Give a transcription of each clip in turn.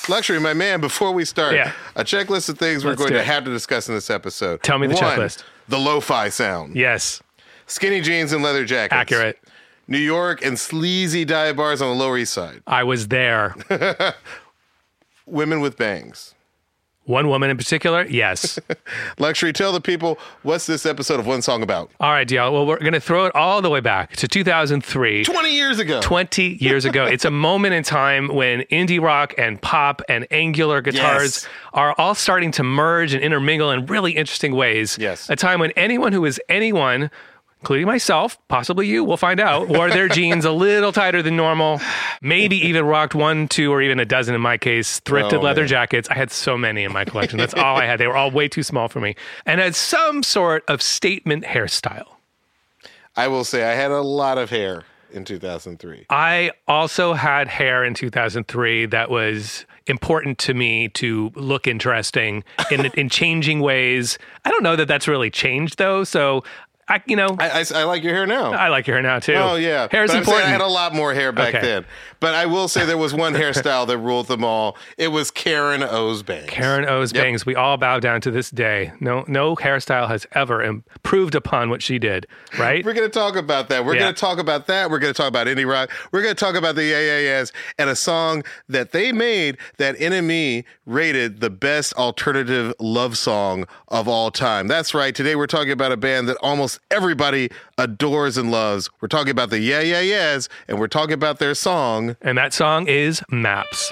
Luxury, my man, before we start, a checklist of things we're going to have to discuss in this episode. Tell me the checklist. The lo-fi sound. Yes. Skinny jeans and leather jackets. Accurate. New York and sleazy dive bars on the Lower East Side. I was there. Women with bangs. One woman in particular? Yes. Luxury, tell the people, what's this episode of One Song about? All right, DL. Well, we're going to throw it all the way back to 2003. 20 years ago. 20 years ago. It's a moment in time when indie rock and pop and angular guitars are all starting to merge and intermingle in really interesting ways. Yes. A time when anyone who is anyone, including myself, possibly you, we'll find out, wore their jeans a little tighter than normal, maybe even rocked 1, 2, or even a dozen in my case, thrifted leather jackets. I had so many in my collection. That's all I had. They were all way too small for me. And had some sort of statement hairstyle. I will say I had a lot of hair in 2003. I also had hair in 2003 that was important to me to look interesting in changing ways. I don't know that that's really changed, though, so... I like your hair now. I like your hair now, too. Oh, yeah. Hair's important. I had a lot more hair back then. But I will say there was one hairstyle that ruled them all. It was Karen O's bangs. Karen O's bangs. We all bow down to this day. No hairstyle has ever improved upon what she did, right? We're going to talk about that. We're going to talk about that. We're going to talk about indie rock. We're going to talk about the Yeah Yeah Yeahs and a song that they made that NME rated the best alternative love song of all time. That's right. Today we're talking about a band that almost everybody adores and loves. We're talking about the Yeah Yeah Yeahs, and we're talking about their song. And that song is Maps.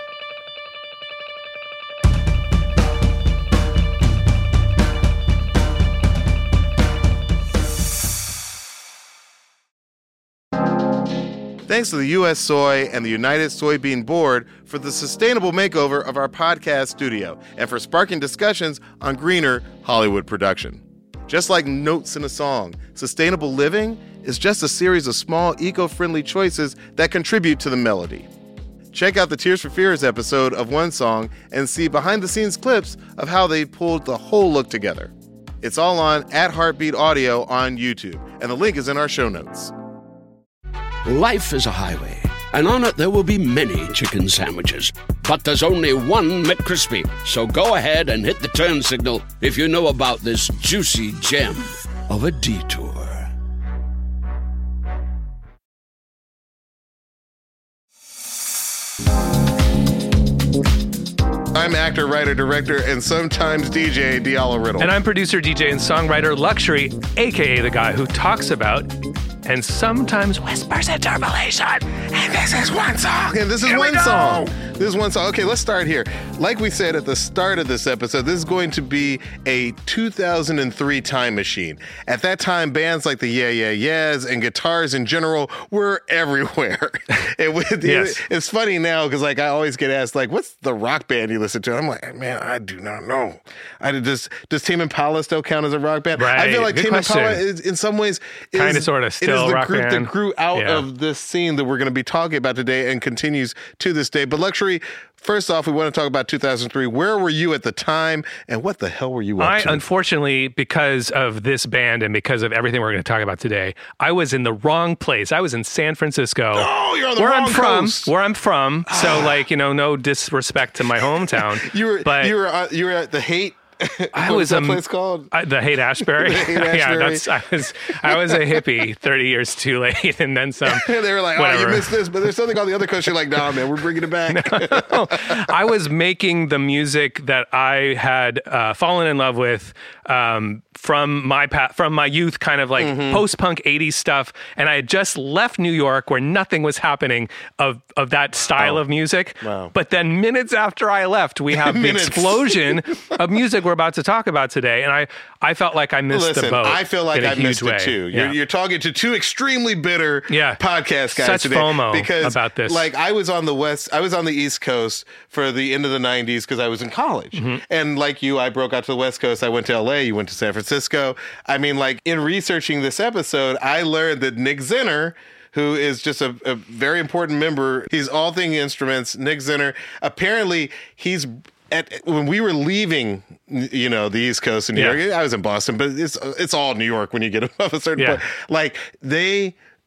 Thanks to the U.S. Soy and the United Soybean Board for the sustainable makeover of our podcast studio and for sparking discussions on greener Hollywood production. Just like notes in a song, sustainable living is just a series of small, eco-friendly choices that contribute to the melody. Check out the Tears for Fears episode of One Song and see behind-the-scenes clips of how they pulled the whole look together. It's all on @Heartbeat Audio on YouTube, and the link is in our show notes. Life is a highway, and on it there will be many chicken sandwiches. But there's only one McCrispy. So go ahead and hit the turn signal if you know about this juicy gem of a detour. I'm actor, writer, director, and sometimes DJ Diallo Riddle. And I'm producer, DJ, and songwriter Luxury, a.k.a. the guy who talks about and sometimes whispers interpolation. And this is one song. And this is one song. This is one song. Okay, let's start here. Like we said at the start of this episode, this is going to be a 2003 time machine. At that time, bands like the Yeah Yeah Yeahs and guitars in general were everywhere. It's funny now because like I always get asked like, "What's the rock band you listen to?" I'm like, man, I do not know. Does Tame Impala still count as a rock band? Right. I feel like Good Tame question. Impala is in some ways kind of sort of still it is the rock group band that grew out of this scene that we're going to be talking about today and continues to this day. But Luxury, first off, we want to talk about 2003. Where were you at the time, and what the hell were you up to? Unfortunately, because of this band and because of everything we're going to talk about today, I was in the wrong place. I was in San Francisco. Oh, you're on the wrong coast. Where I'm from. So, no disrespect to my hometown. you were at the Haight. I what was that place called? The Haight-Ashbury. The Haight-Ashbury. I was a hippie 30 years too late, and then some. They were like, whatever. "Oh, you missed this," but there's something on the other coast. You're like, "Nah, man, we're bringing it back." No. I was making the music that I had fallen in love with from my youth, kind of like post-punk 80s stuff, and I had just left New York where nothing was happening of that style of music. Wow. But then minutes after I left, we have the explosion of music we're about to talk about today, and I felt like I missed the boat. I feel like I missed it too. Yeah. You're talking to two extremely bitter podcast guys Such today. FOMO because about this. Like I was on the East Coast for the end of the 90s because I was in college. And like you, I broke out to the West Coast. I went to LA, you went to San Francisco. I mean, like in researching this episode, I learned that Nick Zinner, who is just a very important member, he's all thing instruments. Nick Zinner, apparently when we were leaving, the East Coast in New York, I was in Boston, but it's all New York when you get above a certain point. Like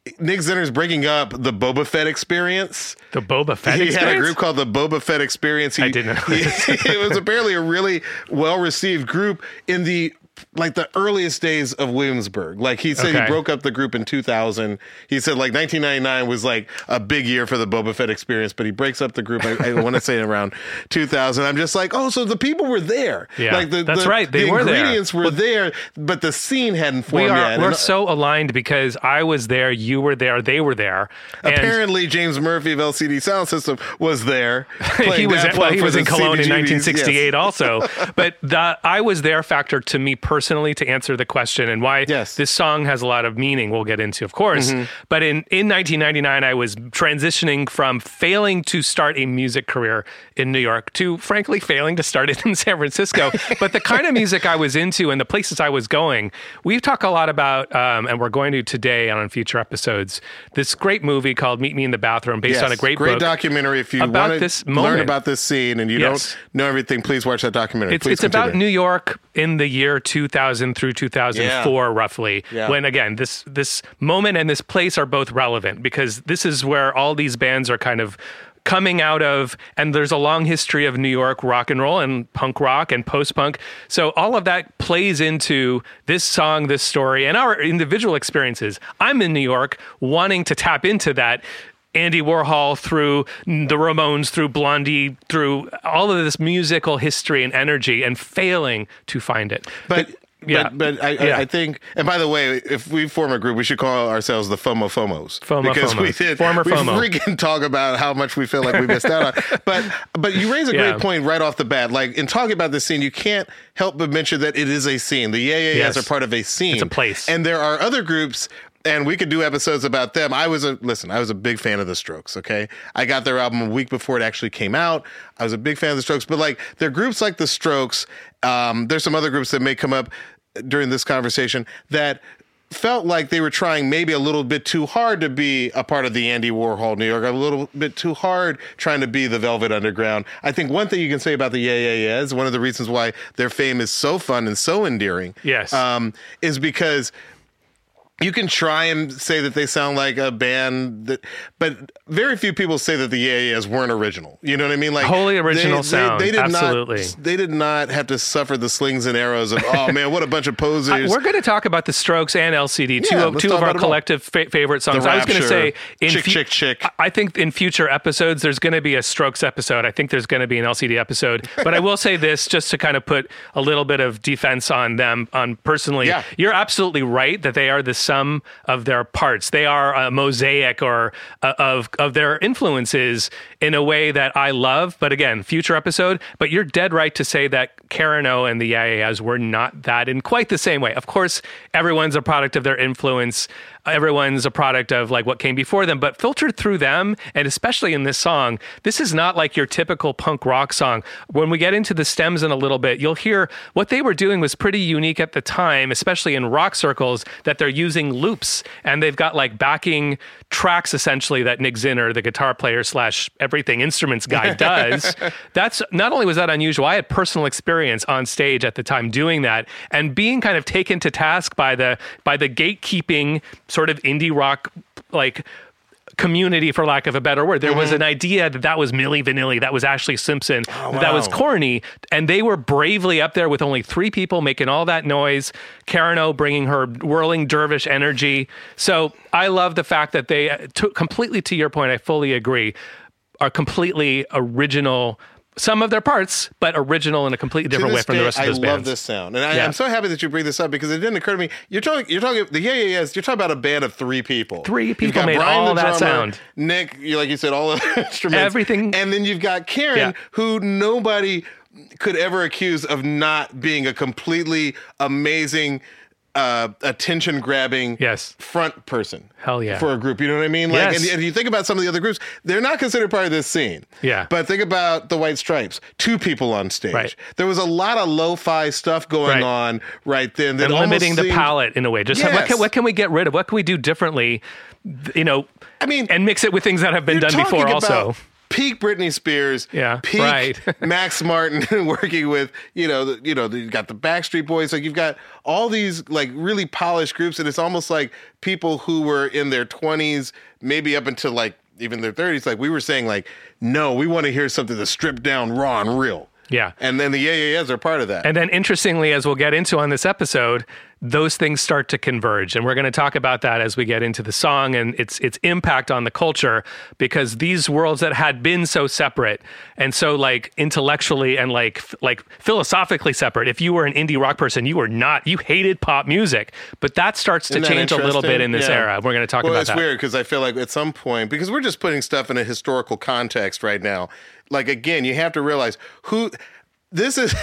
Nick Zinner's breaking up the Boba Fett Experience. The Boba Fett He Experience? had a group called the Boba Fett Experience. I didn't know It was apparently a really well-received group in the earliest days of Williamsburg. Like he said, Okay. he broke up the group in 2000. He said like 1999 was like a big year for the Boba Fett Experience, but he breaks up the group. I want to say around 2000. I'm just like, oh, so the people were there. Yeah, like that's right. They the were there. ingredients were there, but the scene hadn't formed yet. We're And so aligned because I was there, you were there, they were there. And apparently, James Murphy of LCD Sound System was there. he was Daft Punk he for was in the Cologne in CBGBs. 1968 Yes. also. But the I was there factor to me personally to answer the question and why Yes. this song has a lot of meaning we'll get into, of course. But in 1999, I was transitioning from failing to start a music career in New York to frankly failing to start it in San Francisco. But the kind of music I was into and the places I was going, we've talked a lot about, and we're going to today and on future episodes, this great movie called Meet Me in the Bathroom based on a great book. documentary. If you about want this to learn moment. about this scene and you Yes. don't know everything, please watch that documentary. It's about New York in the year 2000 through 2004, roughly. Yeah. When again, this moment and this place are both relevant because this is where all these bands are kind of coming out of, and there's a long history of New York rock and roll and punk rock and post-punk. So all of that plays into this song, this story, and our individual experiences. I'm in New York wanting to tap into that. Andy Warhol through the Ramones, through Blondie, through all of this musical history and energy and failing to find it. But Yeah. I think, and by the way, if we form a group, we should call ourselves the FOMO FOMOs. FOMO because we FOMOs. did Former we FOMO. freaking talk about how much we feel like we missed out on. But you raise a Yeah. great point right off the bat. Like in talking about this scene, you can't help but mention that it is a scene. The Yeah Yes. are part of a scene. It's a place. And there are other groups. And we could do episodes about them. I was a big fan of the Strokes, okay? I got their album a week before it actually came out. I was a big fan of the Strokes. But like there are groups like the Strokes, there's some other groups that may come up during this conversation that felt like they were trying maybe a little bit too hard to be a part of the Andy Warhol New York, a little bit too hard trying to be the Velvet Underground. I think one thing you can say about the Yeah is one of the reasons why their fame is so fun and so endearing. Yes. Is because you can try and say that they sound like a band but very few people say that the Yeah weren't original. You know what I mean? Like Wholly original sound. They did Absolutely. they did not have to suffer the slings and arrows of, oh man, what a bunch of posers. We're going to talk about the Strokes and LCD, Yeah, two let's of talk our about them all. collective favorite songs. The I was going to say, Rapture, Chick. I think in future episodes, there's going to be a Strokes episode. I think there's going to be an LCD episode. But I will say this, just to kind of put a little bit of defense on them, on personally. Yeah. You're absolutely right that they are the sum of their parts. They are a mosaic or of their influences in a way that I love. But again, future episode. But you're dead right to say that Karen O and the Yeah were not that in quite the same way. Of course, everyone's a product of their influence. Everyone's a product of like what came before them, but filtered through them, and especially in this song, this is not like your typical punk rock song. When we get into the stems in a little bit, you'll hear what they were doing was pretty unique at the time, especially in rock circles, that they're using loops and they've got like backing tracks essentially that Nick Zinner, the guitar player / everything instruments guy, does. That's not only was that unusual, I had personal experience on stage at the time doing that and being kind of taken to task by the gatekeeping sort of indie rock like community, for lack of a better word. There was an idea that was Milli Vanilli, that was Ashley Simpson, that was corny, and they were bravely up there with only 3 people making all that noise. Karen O bringing her whirling dervish energy. So I love the fact that they took completely, to your point, I fully agree, are completely original. Some of their parts, but original in a completely different way from the rest of those bands. I love this sound. And I'm so happy that you bring this up because it didn't occur to me. You're talking the Yeah, you're talking about a band of 3 people. 3 people You've got made Brian, all the that drummer, sound. Nick, like you said, all the instruments. Everything. And then you've got Karen, who nobody could ever accuse of not being a completely amazing, attention-grabbing front person. Hell yeah. For a group, you know what I mean? Like, Yes. and you think about some of the other groups, they're not considered part of this scene. Yeah. But think about the White Stripes, 2 people on stage. Right. There was a lot of lo-fi stuff going on right then. That and limiting almost the palette in a way. Just what can we get rid of? What can we do differently? You know, I mean, and mix it with things that have been you're done before talking also. about peak Britney Spears, peak right. Max Martin working with, you got the Backstreet Boys. Like, you've got all these like really polished groups, and it's almost like people who were in their 20s, maybe up until like even their 30s, like we were saying, like, no, we want to hear something that's stripped down, raw and real. Yeah. And then the Yeah Yeah Yeahs are part of that. And then interestingly, as we'll get into on this episode, those things start to converge. And we're going to talk about that as we get into the song and its impact on the culture, because these worlds that had been so separate and so like intellectually and like philosophically separate. If you were an indie rock person, you hated pop music, but that starts to change a little bit in this era. We're going to talk about that. Well, it's weird because I feel like at some point, because we're just putting stuff in a historical context right now. Like, again, you have to realize who this is.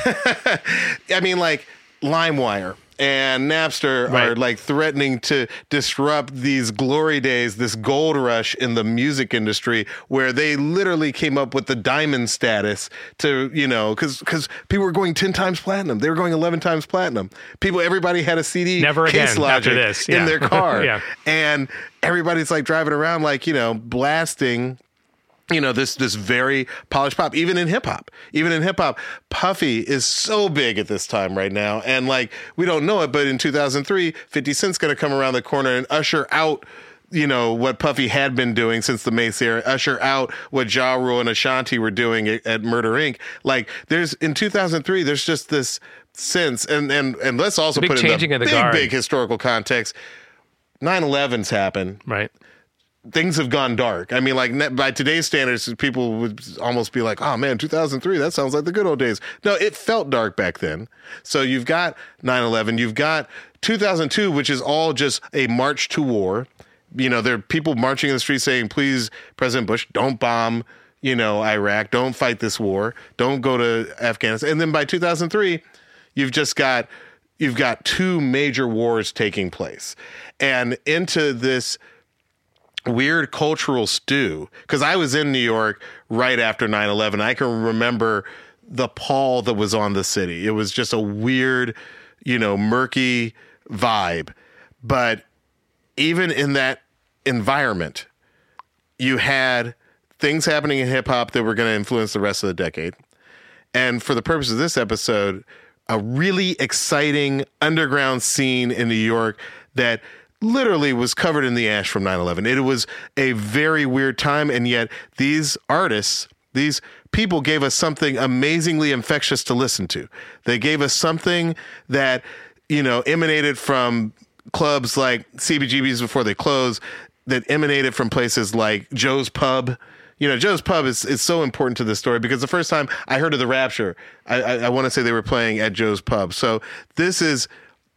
I mean, like LimeWire and Napster are like threatening to disrupt these glory days, this gold rush in the music industry, where they literally came up with the diamond status to, because people were going 10 times platinum. They were going 11 times platinum. Everybody had a CD Never Case again Logic after this. in their car. Yeah. And everybody's like driving around like, blasting this very polished pop, even in hip hop. Puffy is so big at this time right now. And like, we don't know it, but in 2003, 50 Cent's going to come around the corner and usher out, what Puffy had been doing since the Mace era, usher out what Ja Rule and Ashanti were doing at Murder Inc. Like, in 2003, there's just this sense, and let's also put in the big historical context. 9/11's happened. Right. Things have gone dark. I mean, like, by today's standards, people would almost be like, oh man, 2003, that sounds like the good old days. No, it felt dark back then. So you've got 9/11, you've got 2002, which is all just a march to war. There are people marching in the streets saying, please, President Bush, don't bomb, Iraq, don't fight this war, don't go to Afghanistan. And then by 2003, you've got two major wars taking place. And into this weird cultural stew, because I was in New York right after 9/11. I can remember the pall that was on the city. It was just a weird, murky vibe. But even in that environment, you had things happening in hip hop that were going to influence the rest of the decade. And for the purpose of this episode, a really exciting underground scene in New York that literally was covered in the ash from 9/11. It was a very weird time, and yet these artists, these people gave us something amazingly infectious to listen to. They gave us something that, emanated from clubs like CBGB's before they closed, that emanated from places like Joe's Pub. Joe's Pub is so important to this story because the first time I heard of the Rapture, I want to say they were playing at Joe's Pub. So this is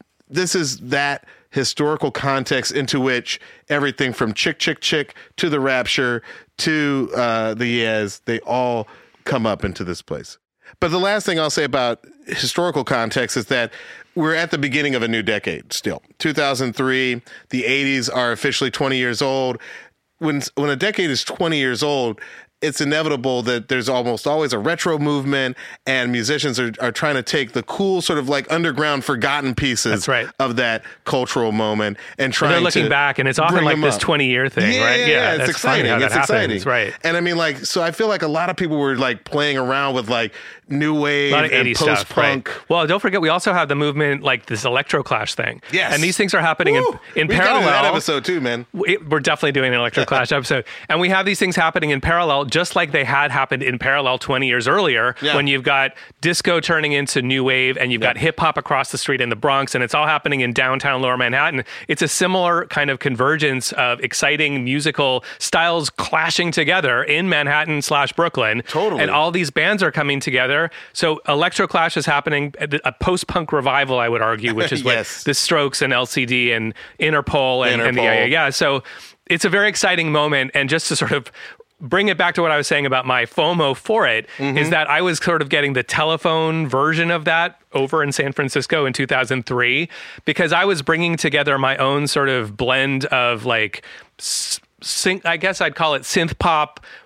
that historical context into which everything from Chick Chick Chick to the Rapture to the Yeahs, they all come up into this place. But the last thing I'll say about historical context is that we're at the beginning of a new decade still. 2003, the 80s are officially 20 years old. When a decade is 20 years old, it's inevitable that there's almost always a retro movement, and musicians are trying to take the cool sort of like underground forgotten pieces of that cultural moment and trying to they're looking back, and it's often like this 20-year thing, right? Yeah, it's exciting. It's exciting, right? And I mean, like, so I feel like a lot of people were like playing around with like new wave and post-punk. Right. Well, don't forget, we also have the movement like this Electroclash thing. Yes. And these things are happening in parallel. We got that episode too, man. We're definitely doing an Electroclash episode. And we have these things happening in parallel, just like they had happened in parallel 20 years earlier, when you've got disco turning into new wave and you've got hip hop across the street in the Bronx, and it's all happening in downtown Lower Manhattan. It's a similar kind of convergence of exciting musical styles clashing together in Manhattan/Brooklyn. Totally. And all these bands are coming together. So Electroclash is happening, a post-punk revival, I would argue, which is what the Strokes and LCD and Interpol and the Yeah. So it's a very exciting moment. And just to sort of bring it back to what I was saying about my FOMO for it, is that I was sort of getting the telephone version of that over in San Francisco in 2003, because I was bringing together my own sort of blend of like, I guess I'd call it synth pop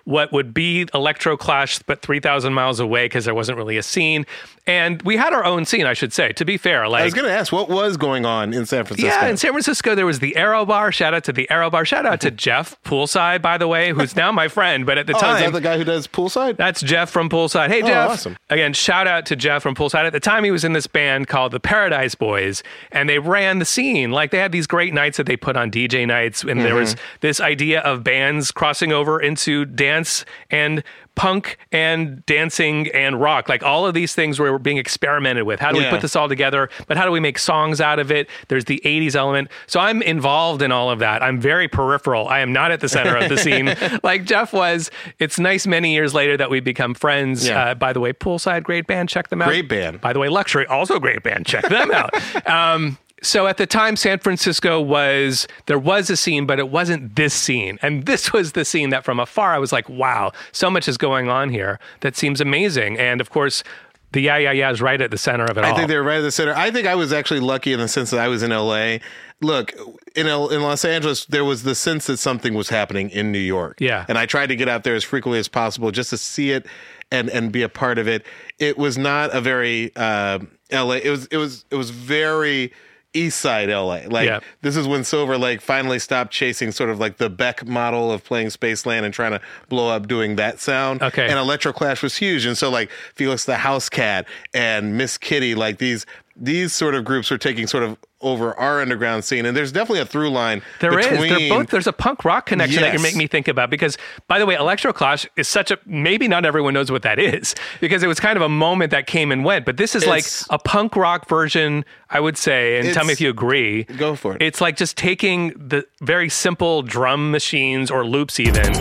what would be Electroclash, but 3,000 miles away because there wasn't really a scene. And we had our own scene, I should say, to be fair. I was going to ask, what was going on in San Francisco? Yeah, in San Francisco, there was the Aero Bar. Shout out to the Aero Bar. Shout out to Jeff Poolside, by the way, who's now my friend. But at the time... is that the guy who does Poolside? That's Jeff from Poolside. Hey, Jeff. Awesome. Again, shout out to Jeff from Poolside. At the time, he was in this band called the Paradise Boys, and they ran the scene. Like, they had these great nights that they put on DJ nights, and there was this idea of bands crossing over into dance and punk and dancing and rock. Like, all of these things were being experimented with. How do we put this all together? But how do we make songs out of it? There's the 80s element. So I'm involved in all of that. I'm very peripheral. I am not at the center of the scene like Jeff was. It's nice many years later that we become friends. Yeah. By the way, Poolside, great band. Check them out. Great band. By the way, Luxury, also great band. Check them out. So at the time, San Francisco there was a scene, but it wasn't this scene. And this was the scene that from afar, I was like, wow, so much is going on here that seems amazing. And of course, the Yeah Yeah Yeah is right at the center of it all. I think they're right at the center. I think I was actually lucky in the sense that I was in LA. Look, in Los Angeles, there was the sense that something was happening in New York. Yeah. And I tried to get out there as frequently as possible just to see it and be a part of it. It was not a very LA. It was very East Side LA. Like, this is when Silver Lake finally stopped chasing sort of like the Beck model of playing Spaceland and trying to blow up doing that sound. Okay. And Electroclash was huge. And so like Felix the House Cat and Miss Kitty, like these sort of groups were taking sort of over our underground scene. And there's definitely a through line. There's a punk rock connection that you make me think about, because, by the way, Electroclash is maybe not everyone knows what that is, because it was kind of a moment that came and went, but this is like a punk rock version, I would say, and tell me if you agree. Go for it. It's like just taking the very simple drum machines or loops even,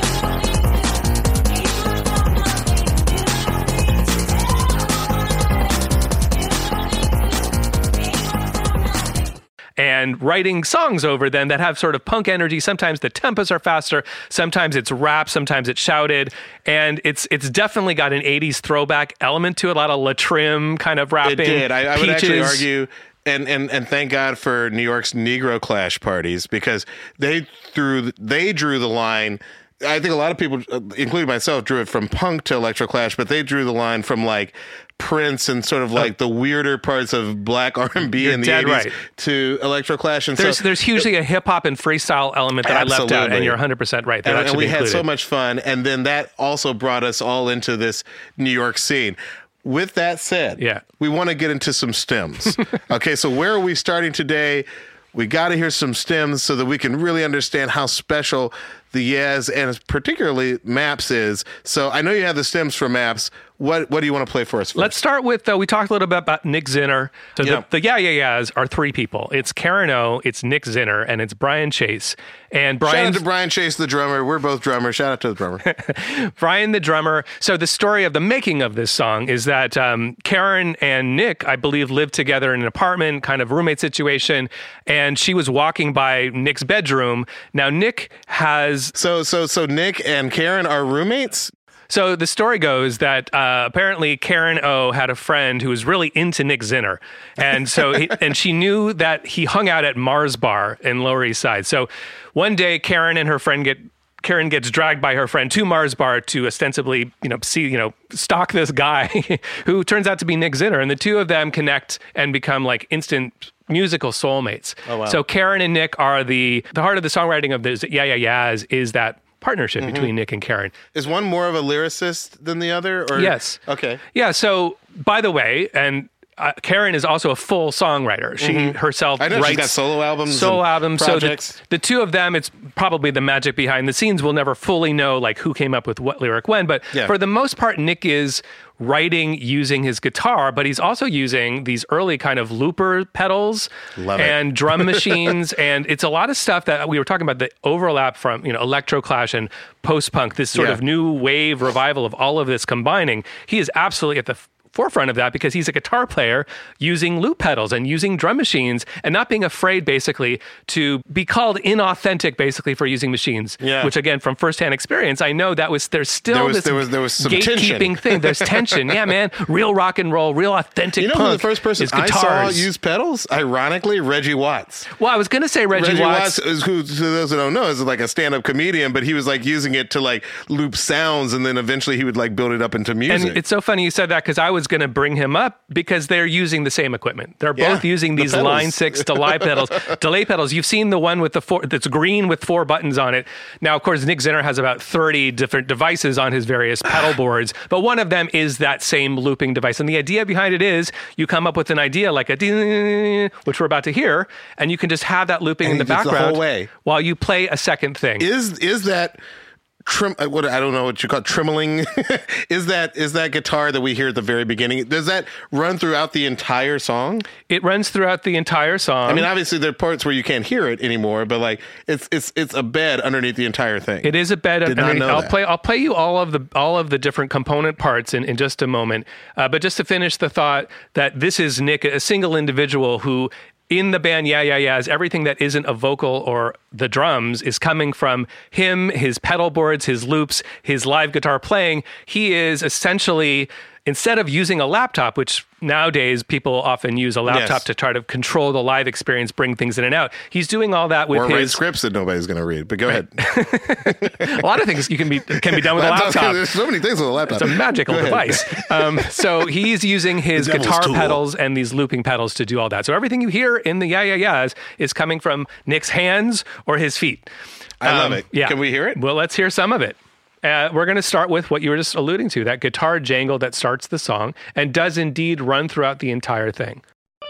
and writing songs over them that have sort of punk energy. Sometimes the tempos are faster, sometimes it's rap, sometimes it's shouted, and it's definitely got an 80s throwback element to it, a lot of La Trim kind of rapping. It did. I would actually Peaches. argue, and thank God for New York's Negro Clash parties, because they drew the line. I think a lot of people, including myself, drew it from punk to Electroclash, but they drew the line from like Prince and sort of like the weirder parts of black R&B in the 80s right. to Electroclash. And there's hugely a hip hop and freestyle element that I left out, and you're 100% right. And we had so much fun, and then that also brought us all into this New York scene. With that said, we want to get into some stems. Okay, so where are we starting today? We got to hear some stems so that we can really understand how special the Yes and particularly Maps is. So I know you have the stems for Maps. What do you want to play for us first? Let's start with, we talked a little bit about Nick Zinner. So the Yeah Yeah Yeahs are three people. It's Karen O, it's Nick Zinner, and it's Brian Chase. And Brian, shout out to Brian Chase, the drummer. We're both drummers. Shout out to the drummer. Brian, the drummer. So the story of the making of this song is that Karen and Nick, I believe, lived together in an apartment, kind of roommate situation, and she was walking by Nick's bedroom. Now, Nick has... So Nick and Karen are roommates? So the story goes that apparently Karen O had a friend who was really into Nick Zinner. And so and she knew that he hung out at Mars Bar in Lower East Side. So one day Karen and her friend Karen gets dragged by her friend to Mars Bar to ostensibly, stalk this guy who turns out to be Nick Zinner. And the two of them connect and become like instant musical soulmates. Oh, wow. So Karen and Nick are the heart of the songwriting of this Yeah Yeah Yeahs is that partnership between Nick and Karen. Is one more of a lyricist than the other? Or? Yes. Okay. Yeah. So, by the way, and Karen is also a full songwriter. She herself writes she's got solo albums. Projects. So the two of them, it's probably the magic behind the scenes. We'll never fully know like who came up with what lyric when, but for the most part, Nick is writing using his guitar, but he's also using these early kind of looper pedals and drum machines. And it's a lot of stuff that we were talking about, the overlap from, Electroclash and post-punk, this sort of new wave revival of all of this combining. He is absolutely at the forefront of that because he's a guitar player using loop pedals and using drum machines and not being afraid basically to be called inauthentic basically for using machines. Yeah. Which again, from firsthand experience, I know there's still this some gatekeeping tension. thing. There's tension. Yeah, man. Real rock and roll, real authentic punk. Who the first person is I saw guitars. use pedals? Ironically, Reggie Watts. Well, I was going to say Reggie Watts is who, to those who don't know, is like a stand-up comedian, but he was like using it to like loop sounds, and then eventually he would like build it up into music. And it's so funny you said that because I was going to bring him up because they're using the same equipment. They're both using these pedals. Line 6 delay pedals. Delay pedals. You've seen the one with that's green with 4 buttons on it. Now, of course, Nick Zinner has about 30 different devices on his various pedal boards, but one of them is that same looping device. And the idea behind it is you come up with an idea like a ding, which we're about to hear, and you can just have that looping in the background the whole way while you play a second thing. Is that what I don't know what you call it, trembling? is that guitar that we hear at the very beginning? Does that run throughout the entire song? It runs throughout the entire song. I mean, obviously there are parts where you can't hear it anymore, but like it's a bed underneath the entire thing. It is a bed underneath. Not know I'll play you all of the different component parts in just a moment. But just to finish the thought that this is Nick, a single individual who, in the band Yeah Yeah Yeahs, everything that isn't a vocal or the drums is coming from him, his pedal boards, his loops, his live guitar playing. He is essentially, instead of using a laptop, which nowadays people often use a laptop to try to control the live experience, bring things in and out. He's doing all that with or write scripts that nobody's going to read. But go ahead. A lot of things can be done with a laptop. There's so many things with a laptop. It's a magical device. So he's using his guitar pedals and these looping pedals to do all that. So everything you hear in the Yeah Yeah Yeahs is coming from Nick's hands or his feet. I love it. Yeah. Can we hear it? Well, let's hear some of it. We're going to start with what you were just alluding to, that guitar jangle that starts the song and does indeed run throughout the entire thing.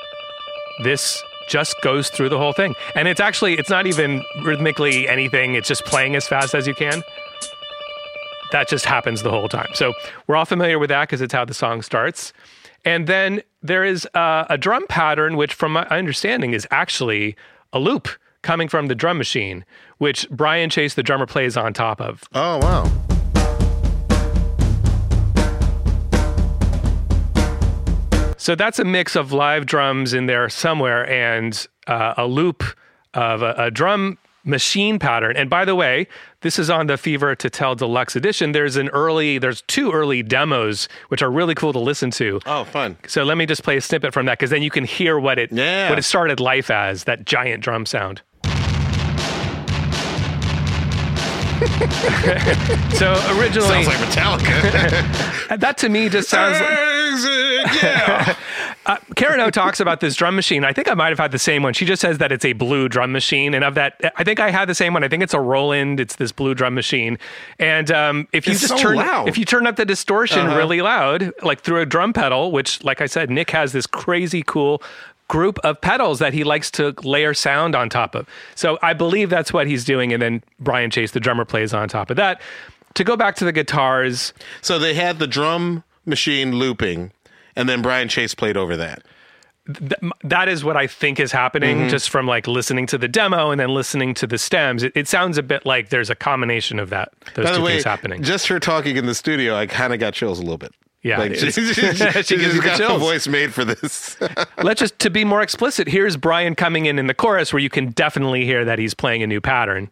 This just goes through the whole thing. And it's not even rhythmically anything. It's just playing as fast as you can. That just happens the whole time. So we're all familiar with that because it's how the song starts. And then there is a drum pattern, which from my understanding is actually a loop coming from the drum machine, which Brian Chase, the drummer, plays on top of. Oh, wow. So that's a mix of live drums in there somewhere and a loop of a drum machine pattern. And by the way, this is on the Fever to Tell Deluxe Edition. There's 2 early demos, which are really cool to listen to. Oh, fun. So let me just play a snippet from that, because then you can hear what it started life as, that giant drum sound. So originally, sounds like Metallica. That to me just sounds like, yeah. Karen O talks about this drum machine. I think I might have had the same one. She just says that it's a blue drum machine, and of that, I think I had the same one. I think it's a Roland. It's this blue drum machine, and if you turn up the distortion really loud, like through a drum pedal, which, like I said, Nick has this crazy cool group of pedals that he likes to layer sound on top of. So I believe that's what he's doing, and then Brian Chase, the drummer, plays on top of that. To go back to the guitars, so they had the drum machine looping, and then Brian Chase played over that. That is what I think is happening, just from like listening to the demo and then listening to the stems. It sounds a bit like there's a combination of those two things happening. Just her talking in the studio, I kind of got chills a little bit. Yeah, like she gives you got chills. a voice made for this. To be more explicit, here's Brian coming in the chorus, where you can definitely hear that he's playing a new pattern.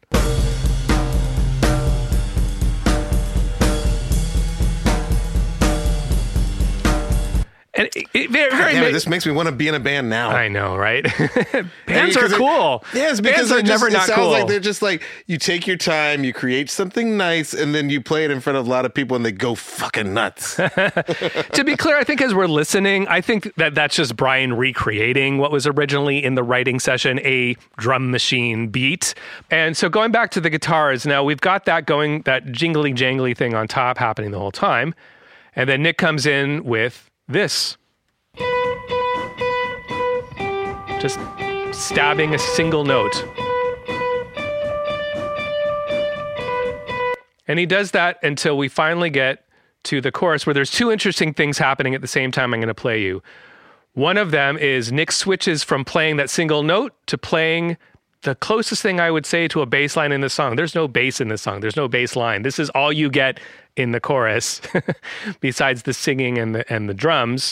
And this makes me want to be in a band now. I know, right? Bands are cool. Yes, because bands are never not cool. It sounds like they're just like, you take your time, you create something nice, and then you play it in front of a lot of people, and they go fucking nuts. To be clear, I think as we're listening, I think that's just Brian recreating what was originally in the writing session, a drum machine beat. And so going back to the guitars, now we've got that going, that jingly jangly thing on top happening the whole time. And then Nick comes in with this. Just stabbing a single note. And he does that until we finally get to the chorus, where there's 2 interesting things happening at the same time I'm going to play you. One of them is Nick switches from playing that single note to playing the closest thing I would say to a bass line in the song. There's no bass in the song. There's no bass line. This is all you get in the chorus, besides the singing and the drums.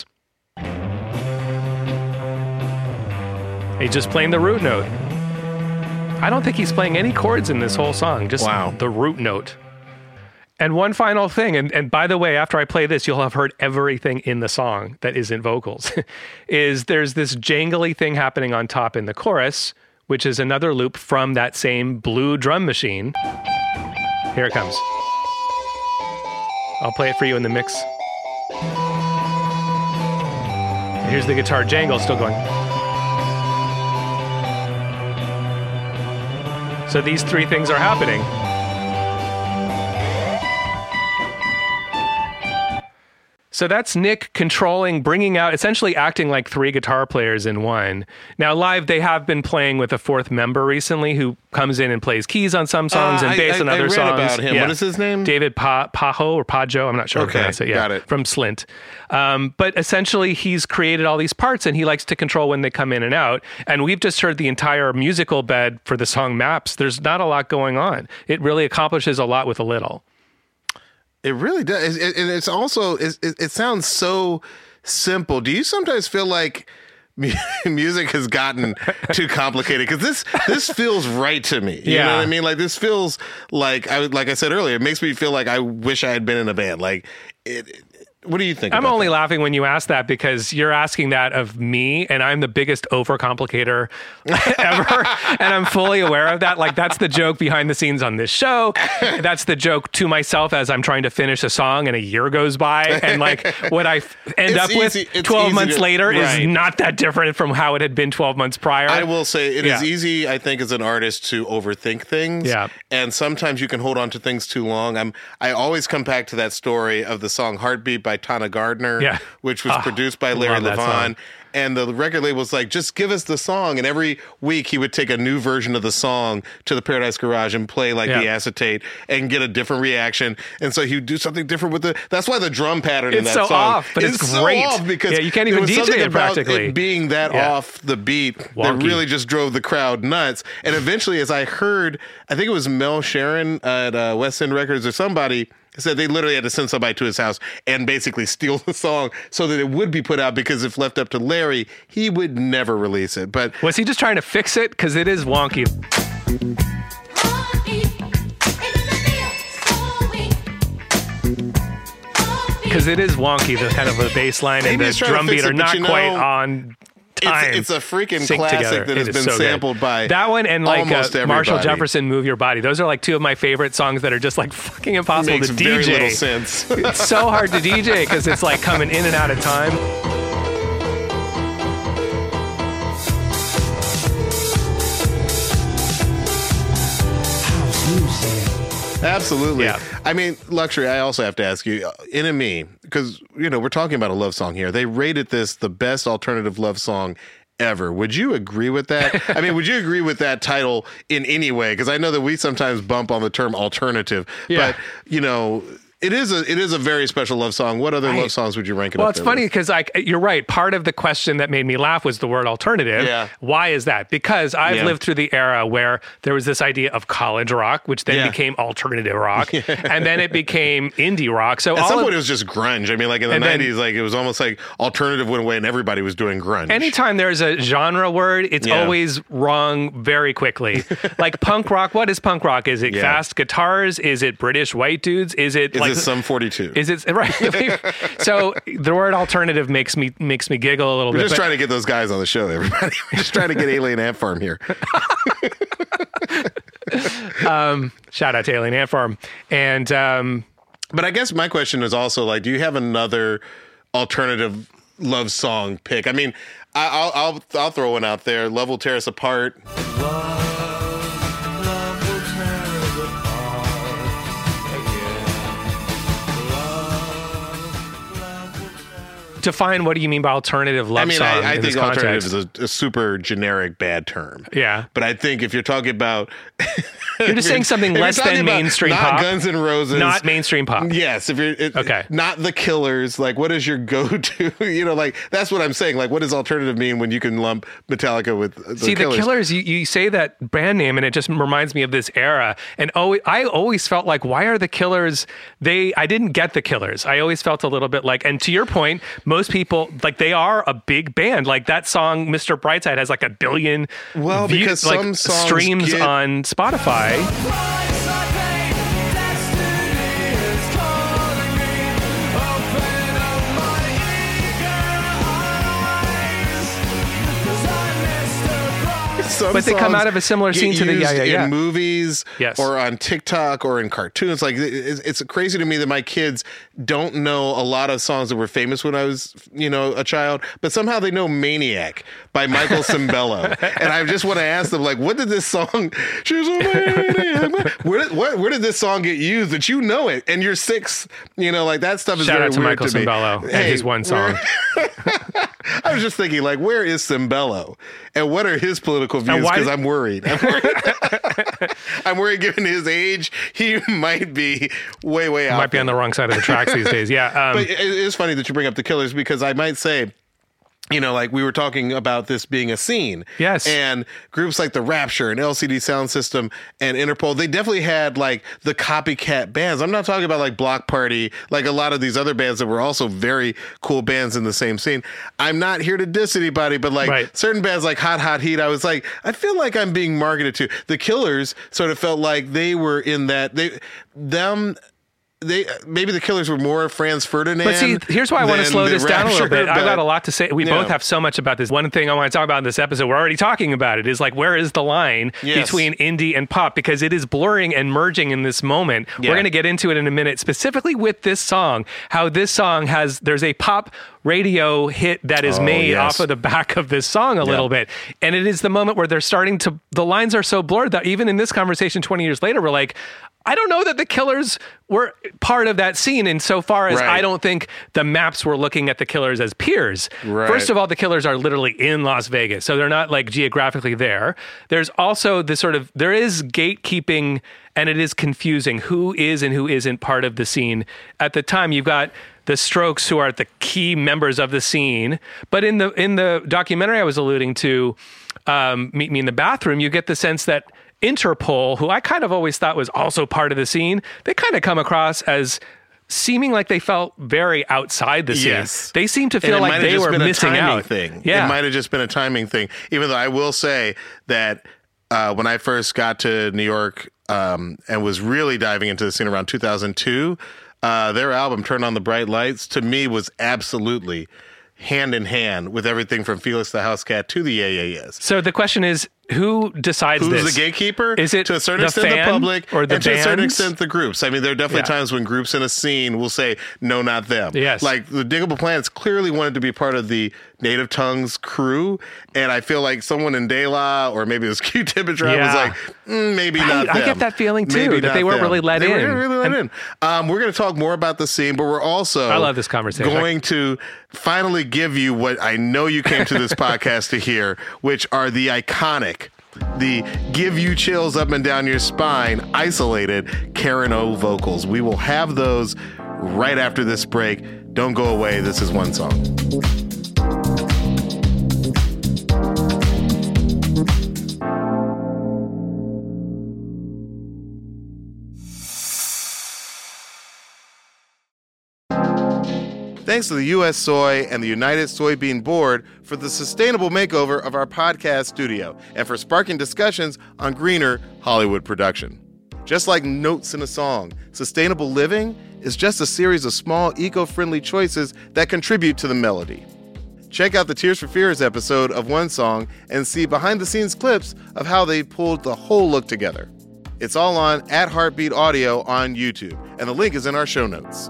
He's just playing the root note. I don't think he's playing any chords in this whole song, just the root note. And one final thing, and by the way, after I play this, you'll have heard everything in the song that isn't vocals, is there's this jangly thing happening on top in the chorus, which is another loop from that same blue drum machine. Here it comes. I'll play it for you in the mix. Here's the guitar jangle still going. So these three things are happening. So that's Nick controlling, bringing out, essentially acting like three guitar players in one. Now, live, they have been playing with a fourth member recently who comes in and plays keys on some songs and bass on other songs. I read about him. Yeah. What is his name? David Pajo or Pajo. I'm not sure how to pronounce it. Yeah, got it. From Slint. But essentially, he's created all these parts and he likes to control when they come in and out. And we've just heard the entire musical bed for the song Maps. There's not a lot going on. It really accomplishes a lot with a little. It really does. And it's also, it sounds so simple. Do you sometimes feel like music has gotten too complicated? Because this feels right to me. You know what I mean? Like, this feels like, like I said earlier, it makes me feel like I wish I had been in a band. Like, what do you think? I'm only laughing when you ask that because you're asking that of me, and I'm the biggest overcomplicator ever, and I'm fully aware of that. Like, that's the joke behind the scenes on this show. That's the joke to myself as I'm trying to finish a song, and a year goes by, and like what I end up with 12 months later is not that different from how it had been 12 months prior. I will say it is easy, I think, as an artist to overthink things. Yeah. And sometimes you can hold on to things too long. I always come back to that story of the song Heartbeat by Tana Gardner, which was produced by Larry Levan. And the record label was like, just give us the song. And every week he would take a new version of the song to the Paradise Garage and play like the acetate and get a different reaction. And so he would do something different with that's why the drum pattern in that song off, but it's great. So off because you can't even DJ it practically. It being that off the beat that really just drove the crowd nuts. And eventually, as I heard, I think it was Mel Sharon at West End Records or somebody said they literally had to send somebody to his house and basically steal the song so that it would be put out, because if left up to Larry, he would never release it. But was he just trying to fix it? Because it is wonky. Because it is wonky, the kind of a bass line and the drum beat are not quite on time. It's a freaking classic that has been sampled by that one and like Marshall everybody. Jefferson, Move Your Body. Those are like two of my favorite songs that are just like fucking impossible to DJ. Very little sense. It's so hard to DJ because it's like coming in and out of time. Absolutely. Yeah. I mean, Luxury, I also have to ask you, NME, because, we're talking about a love song here. They rated this the best alternative love song ever. Would you agree with that? I mean, would you agree with that title in any way? Because I know that we sometimes bump on the term alternative, but, it is a very special love song. What other love songs would you rank it up? Well, it's funny because you're right. Part of the question that made me laugh was the word alternative. Yeah. Why is that? Because I've lived through the era where there was this idea of college rock, which then became alternative rock, and then it became indie rock. So at some point it was just grunge. I mean, like in the 90s, like it was almost like alternative went away and everybody was doing grunge. Anytime there's a genre word, it's always wrong very quickly. Like punk rock. What is punk rock? Is it fast guitars? Is it British white dudes? Is it like Sum 42? Is it right? So the word alternative makes me giggle a little bit. We're just trying to get those guys on the show, everybody. We're just trying to get Alien Ant Farm here. Shout out to Alien Ant Farm. And but I guess my question is also like, do you have another alternative love song pick? I mean, I'll throw one out there. Love Will Tear Us Apart. define what do you mean by alternative love song I in this think alternative context? is a super generic bad term. Yeah. But I think if you're talking about... You're just saying something less than mainstream not pop. Not Guns N' Roses. Not mainstream pop. Yes. If you're... Okay. Not the Killers. Like, what is your go-to? Like, that's what I'm saying. Like, what does alternative mean when you can lump Metallica with the Killers? See, the Killers, you say that brand name, and it just reminds me of this era. And I always felt like, why are the Killers... I didn't get the Killers. I always felt a little bit like... And to your point, most people, like, they are a big band. Like, that song, Mr. Brightside, has like 1 billion because some songs streams on Spotify. But they come out of a similar scene to the in movies, yes, or on TikTok or in cartoons. Like, it's crazy to me that my kids don't know a lot of songs that were famous when I was, a child, but somehow they know "Maniac" by Michael Cimbello. And I just want to ask them, like, what did this song? She's a maniac. Where did this song get used? That you know it, and you're 6. Like, that stuff is Shout very out to weird Michael to me. Cimbello and his one song. I was just thinking, like, where is Cimbello, and what are his political views? Because I'm worried. I'm worried, given his age, he might be way out. Might be on the wrong side of the tracks these days. Yeah, but it is funny that you bring up the Killers, because I might say, like we were talking about this being a scene. Yes. And groups like The Rapture and LCD Sound System and Interpol, they definitely had like the copycat bands. I'm not talking about like Block Party, like a lot of these other bands that were also very cool bands in the same scene. I'm not here to diss anybody, but like certain bands like Hot Hot Heat, I was like, I feel like I'm being marketed to. The Killers sort of felt like they were in that, maybe the Killers were more Franz Ferdinand. But see, here's why I want to slow this down a little bit. I've got a lot to say. We both have so much about this. One thing I want to talk about in this episode, we're already talking about it, is like, where is the line between indie and pop? Because it is blurring and merging in this moment. We're going to get into it in a minute, specifically with this song, how this song there's a pop radio hit that is made off of the back of this song a little bit. And it is the moment where they're starting to, the lines are so blurred that even in this conversation 20 years later, we're like, I don't know that the Killers were part of that scene insofar as I don't think the maps were looking at the Killers as peers. Right. First of all, the Killers are literally in Las Vegas, so they're not like geographically there. There's also this there is gatekeeping, and it is confusing who is and who isn't part of the scene. At the time, you've got the Strokes, who are the key members of the scene, but in the documentary I was alluding to, Meet Me in the Bathroom, you get the sense that Interpol, who I kind of always thought was also part of the scene, they kind of come across as seeming like they felt very outside the scene. Yes. They seem to feel like they were missing out. Thing. Yeah. It might have just been a timing thing. Even though I will say that when I first got to New York and was really diving into the scene around 2002, their album Turn on the Bright Lights to me was absolutely hand in hand with everything from Felix the House Cat to the Yeah Yeah Yeahs. So the question is, who decides Who's this? Who's the gatekeeper? Is it to a certain the extent fan the public, or the and to bands? a certain extent the groups? I mean, there are definitely times when groups in a scene will say, no, not them. Yes. Like the Diggable Planets clearly wanted to be part of the Native Tongues crew, and I feel like someone in De La, or maybe it was Q-Tip and Tribe, was like, maybe not them. I get that feeling too, maybe that they weren't really let in. They weren't really let in. We're going to talk more about the scene, but we're also I love this conversation. Going to finally give you what I know you came to this podcast to hear, which are the iconic, the give you chills up and down your spine, isolated Karen O vocals. We will have those right after this break. Don't go away. This is One Song. Thanks to the U.S. Soy and the United Soybean Board for the sustainable makeover of our podcast studio and for sparking discussions on greener Hollywood production. Just like notes in a song, sustainable living is just a series of small eco-friendly choices that contribute to the melody. Check out the Tears for Fears episode of One Song and see behind-the-scenes clips of how they pulled the whole look together. It's all on @Heartbeat Audio on YouTube, and the link is in our show notes.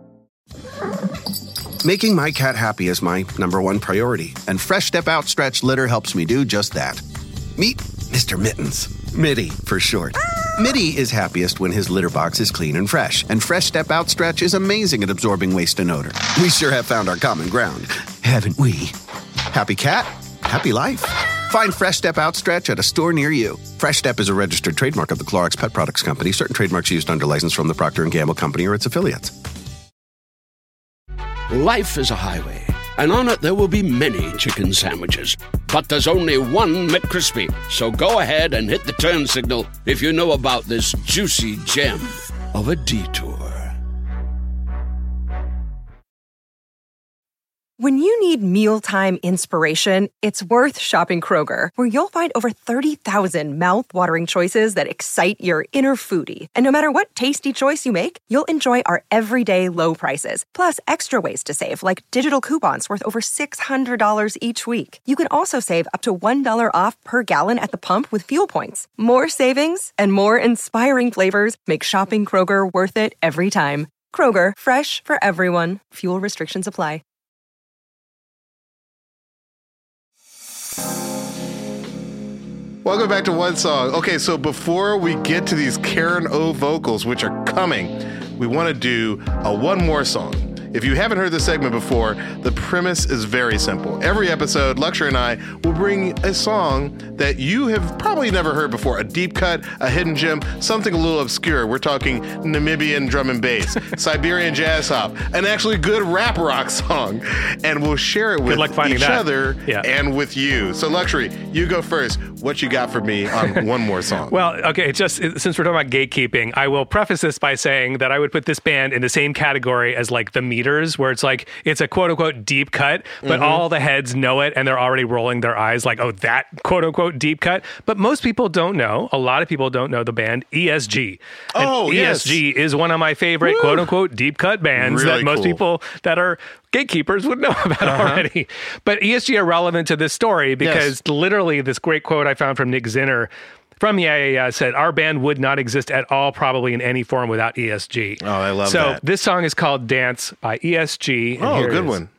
Making my cat happy is my #1 priority, and Fresh Step Outstretched Litter helps me do just that. Meet Mr. Mittens. Mitty, for short. Mitty is happiest when his litter box is clean and fresh, and Fresh Step Outstretch is amazing at absorbing waste and odor. We sure have found our common ground, haven't we? Happy cat, happy life. Find Fresh Step Outstretch at a store near you. Fresh Step is a registered trademark of the Clorox Pet Products Company. Certain trademarks used under license from the Procter & Gamble Company or its affiliates. Life is a highway, and on it there will be many chicken sandwiches. But there's only one McCrispy. So go ahead and hit the turn signal if you know about this juicy gem of a detour. When you need mealtime inspiration, it's worth shopping Kroger, where you'll find over 30,000 mouth-watering choices that excite your inner foodie. And no matter what tasty choice you make, you'll enjoy our everyday low prices, plus extra ways to save, like digital coupons worth over $600 each week. You can also save up to $1 off per gallon at the pump with fuel points. More savings and more inspiring flavors make shopping Kroger worth it every time. Kroger, fresh for everyone. Fuel restrictions apply. Welcome back to One Song. Okay, so before we get to these Karen O vocals, which are coming, we want to do a One More Song. If you haven't heard this segment before, the premise is very simple. Every episode, Luxury and I will bring a song that you have probably never heard before, a deep cut, a hidden gem, something a little obscure. We're talking Namibian drum and bass, Siberian jazz hop, an actually good rap rock song, and we'll share it with each other and with you. So Luxury, you go first. What you got for me on One More Song? Well, okay, since we're talking about gatekeeping, I will preface this by saying that I would put this band in the same category as like the Meters, where it's like, it's a quote unquote deep cut, but all the heads know it and they're already rolling their eyes like, oh, that quote unquote deep cut. But most people don't know, a lot of people don't know the band ESG. And ESG is one of my favorite quote unquote deep cut bands that most people that are gatekeepers would know about already. But ESG are relevant to this story because literally this great quote I found from Nick Zinner from said, our band would not exist at all, probably in any form without ESG. Oh, I love that. So this song is called Dance by ESG. And oh, good one.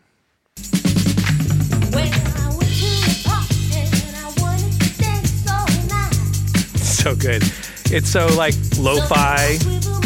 So good. It's so like lo-fi,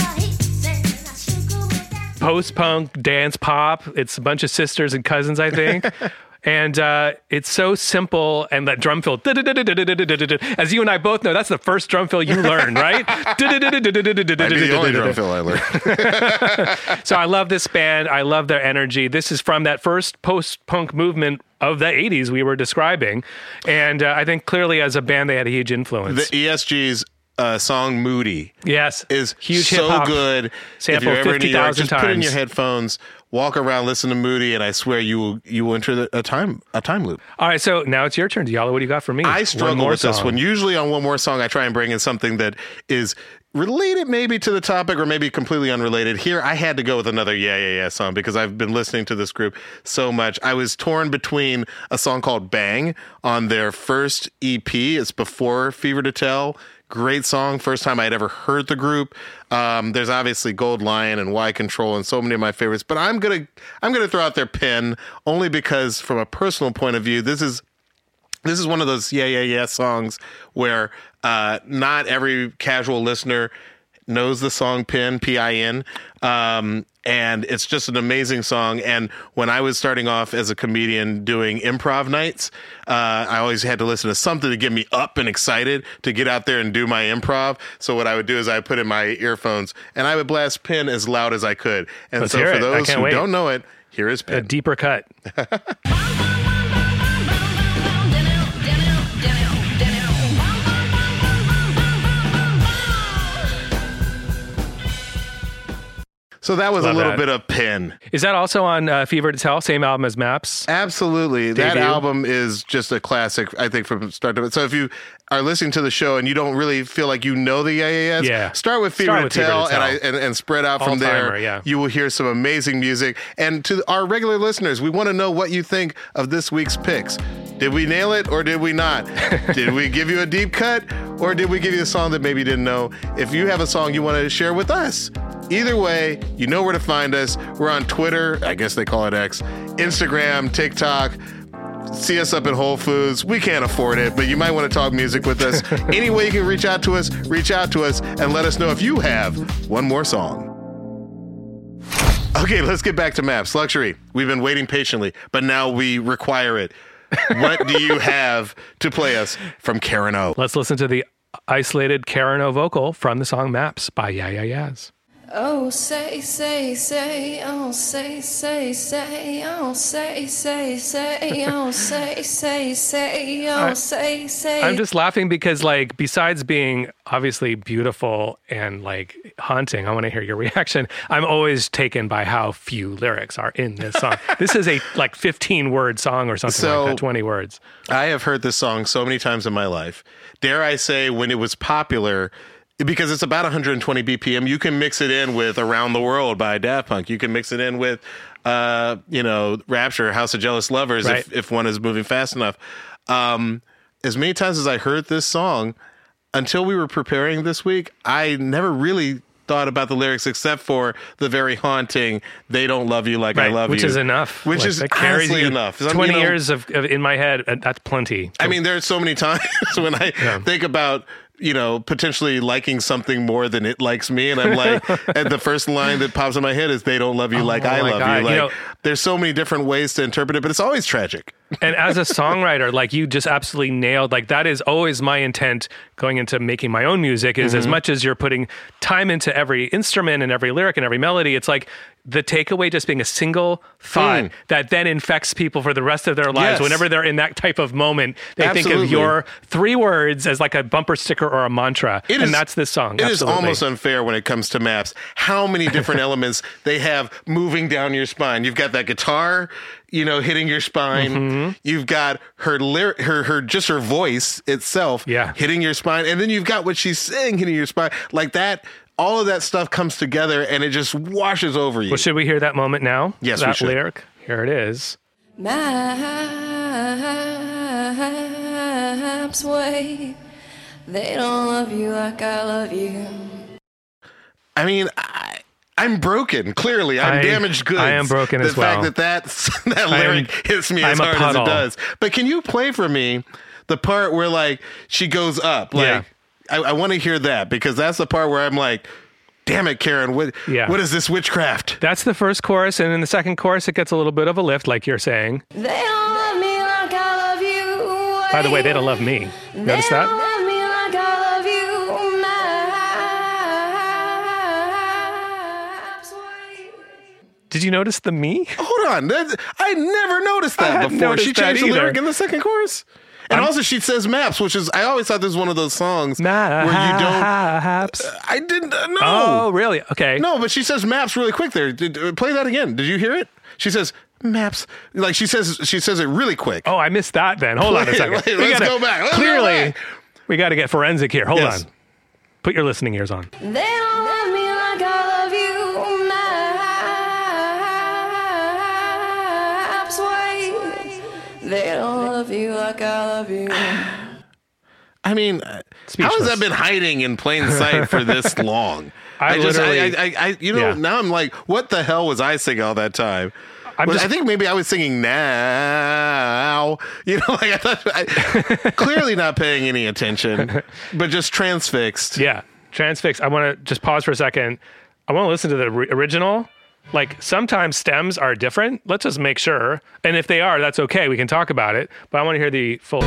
post-punk, dance pop. It's a bunch of sisters and cousins, I think. And it's so simple, and that drum fill, as you and I both know, that's the first drum fill you learn, right? Might be the only drum fill I learned. So I love this band. I love their energy. This is from that first post-punk movement of the 80s we were describing. And I think clearly as a band, they had a huge influence. The ESG's song Moody is huge so hip-hop good. Sample if you're ever in New York, 50,000 just times. put in your headphones, walk around, listen to Moody, and I swear you will enter a time loop. All right, so now it's your turn, Diallo. What do you got for me? I struggle with this one. Usually on One More Song, I try and bring in something that is related maybe to the topic or maybe completely unrelated. Here, I had to go with another Yeah song because I've been listening to this group so much. I was torn between a song called Bang on their first EP. It's before Fever to Tell. Great song. First time I'd ever heard the group. There's obviously Gold Lion and Y Control and so many of my favorites, but I'm gonna throw out their Pen only because from a personal point of view, this is one of those Yeah songs where not every casual listener knows the song Pin, P-I-N. And it's just an amazing song. And when I was starting off as a comedian doing improv nights, I always had to listen to something to get me up and excited to get out there and do my improv. So what I would do is I put in my earphones and I would blast Pin as loud as I could. And Let's so hear for it. those who don't know it, here is Pin. A deeper cut. So that was Love a little that. bit of Pin. Is that also on Fever to Tell, same album as Maps? Absolutely. That Debut? album is just a classic, I think, from start to finish. So if you are listening to the show and you don't really feel like you know the Yeah, start with Fever to Tell and spread out from there. You will hear some amazing music. And to our regular listeners, we want to know what you think of this week's picks. Did we nail it or did we not? Did we give you a deep cut or did we give you a song that maybe you didn't know? If you have a song you want to share with us, either way, you know where to find us. We're on Twitter, I guess they call it X, Instagram, TikTok, see us up in Whole Foods. We can't afford it, but you might want to talk music with us. Any way you can reach out to us and let us know if you have one more song. Okay, let's get back to Maps. Luxury. We've been waiting patiently, but now we require it. What do you have to play us from Karen O? Let's listen to the isolated Karen O vocal from the song Maps by Yeah Yeah Yeahs. Oh, say, say, say, oh, say, say, say, oh, say, say, say, oh, say, say, say, oh, say, say. I'm just laughing because, like, besides being obviously beautiful and, like, haunting, I want to hear your reaction. I'm always taken by how few lyrics are in this song. This is a, like, 15-word song or something like that, 20 words. I have heard this song so many times in my life. Dare I say, when it was popular, because it's about 120 BPM, you can mix it in with Around the World by Daft Punk. You can mix it in with, Rapture, House of Jealous Lovers, right, if one is moving fast enough. As many times as I heard this song, until we were preparing this week, I never really thought about the lyrics except for the very haunting, they don't love you like I love which you. Is enough. Which like, is that carries honestly you enough. 20 years of in my head, that's plenty. I mean, there's so many times when I think about, potentially liking something more than it likes me. And I'm like, and the first line that pops in my head is, they don't love you like I love you. Like, there's so many different ways to interpret it, but it's always tragic. And as a songwriter, like, you just absolutely nailed, like, that is always my intent going into making my own music is as much as you're putting time into every instrument and every lyric and every melody, it's like the takeaway just being a single thought that then infects people for the rest of their lives. Yes. Whenever they're in that type of moment, they think of your 3 words as like a bumper sticker or a mantra. And that's this song. It is almost unfair when it comes to Maps, how many different elements they have moving down your spine. You've got that guitar, hitting your spine. You've got her voice itself hitting your spine. And then you've got what she's saying hitting your spine. Like that, all of that stuff comes together and it just washes over you. Well, should we hear that moment now? Yes, that we should. Lyric. Here it is. Maps way, they don't love you like I love you. I mean, I'm broken. Clearly, I'm damaged goods. I am broken as well. The fact that lyric hits me as hard as it does. But can you play for me the part where, like, she goes up? Like, I want to hear that, because that's the part where I'm like, damn it, Karen, what is this witchcraft? That's the first chorus, and in the second chorus, it gets a little bit of a lift, like you're saying. They don't love me like I love you. By the way, they don't love me. Notice that? They don't love me like I love you. Did you notice the me? Hold on. I never noticed that before. She changed the lyric in the second chorus. And also she says Maps, which is, I always thought this was one of those songs where you don't... Maps. I didn't know. Oh, really? Okay. No, but she says Maps really quick there. Play that again. Did you hear it? She says Maps. Like, she says it really quick. Oh, I missed that then. Hold on a second. Let's go back. Clearly, we got to get forensic here. Hold on. Put your listening ears on. They don't love me like I love you. Maps way, they don't love you like I love you. I mean, how has that been hiding in plain sight for this long? Now I'm like, what the hell was I singing all that time? I think maybe I was singing now. I thought, clearly not paying any attention, but just transfixed. Yeah, transfixed. I want to just pause for a second. I want to listen to the original. Like, sometimes stems are different. Let's just make sure. And if they are, that's okay. We can talk about it. But I want to hear the full.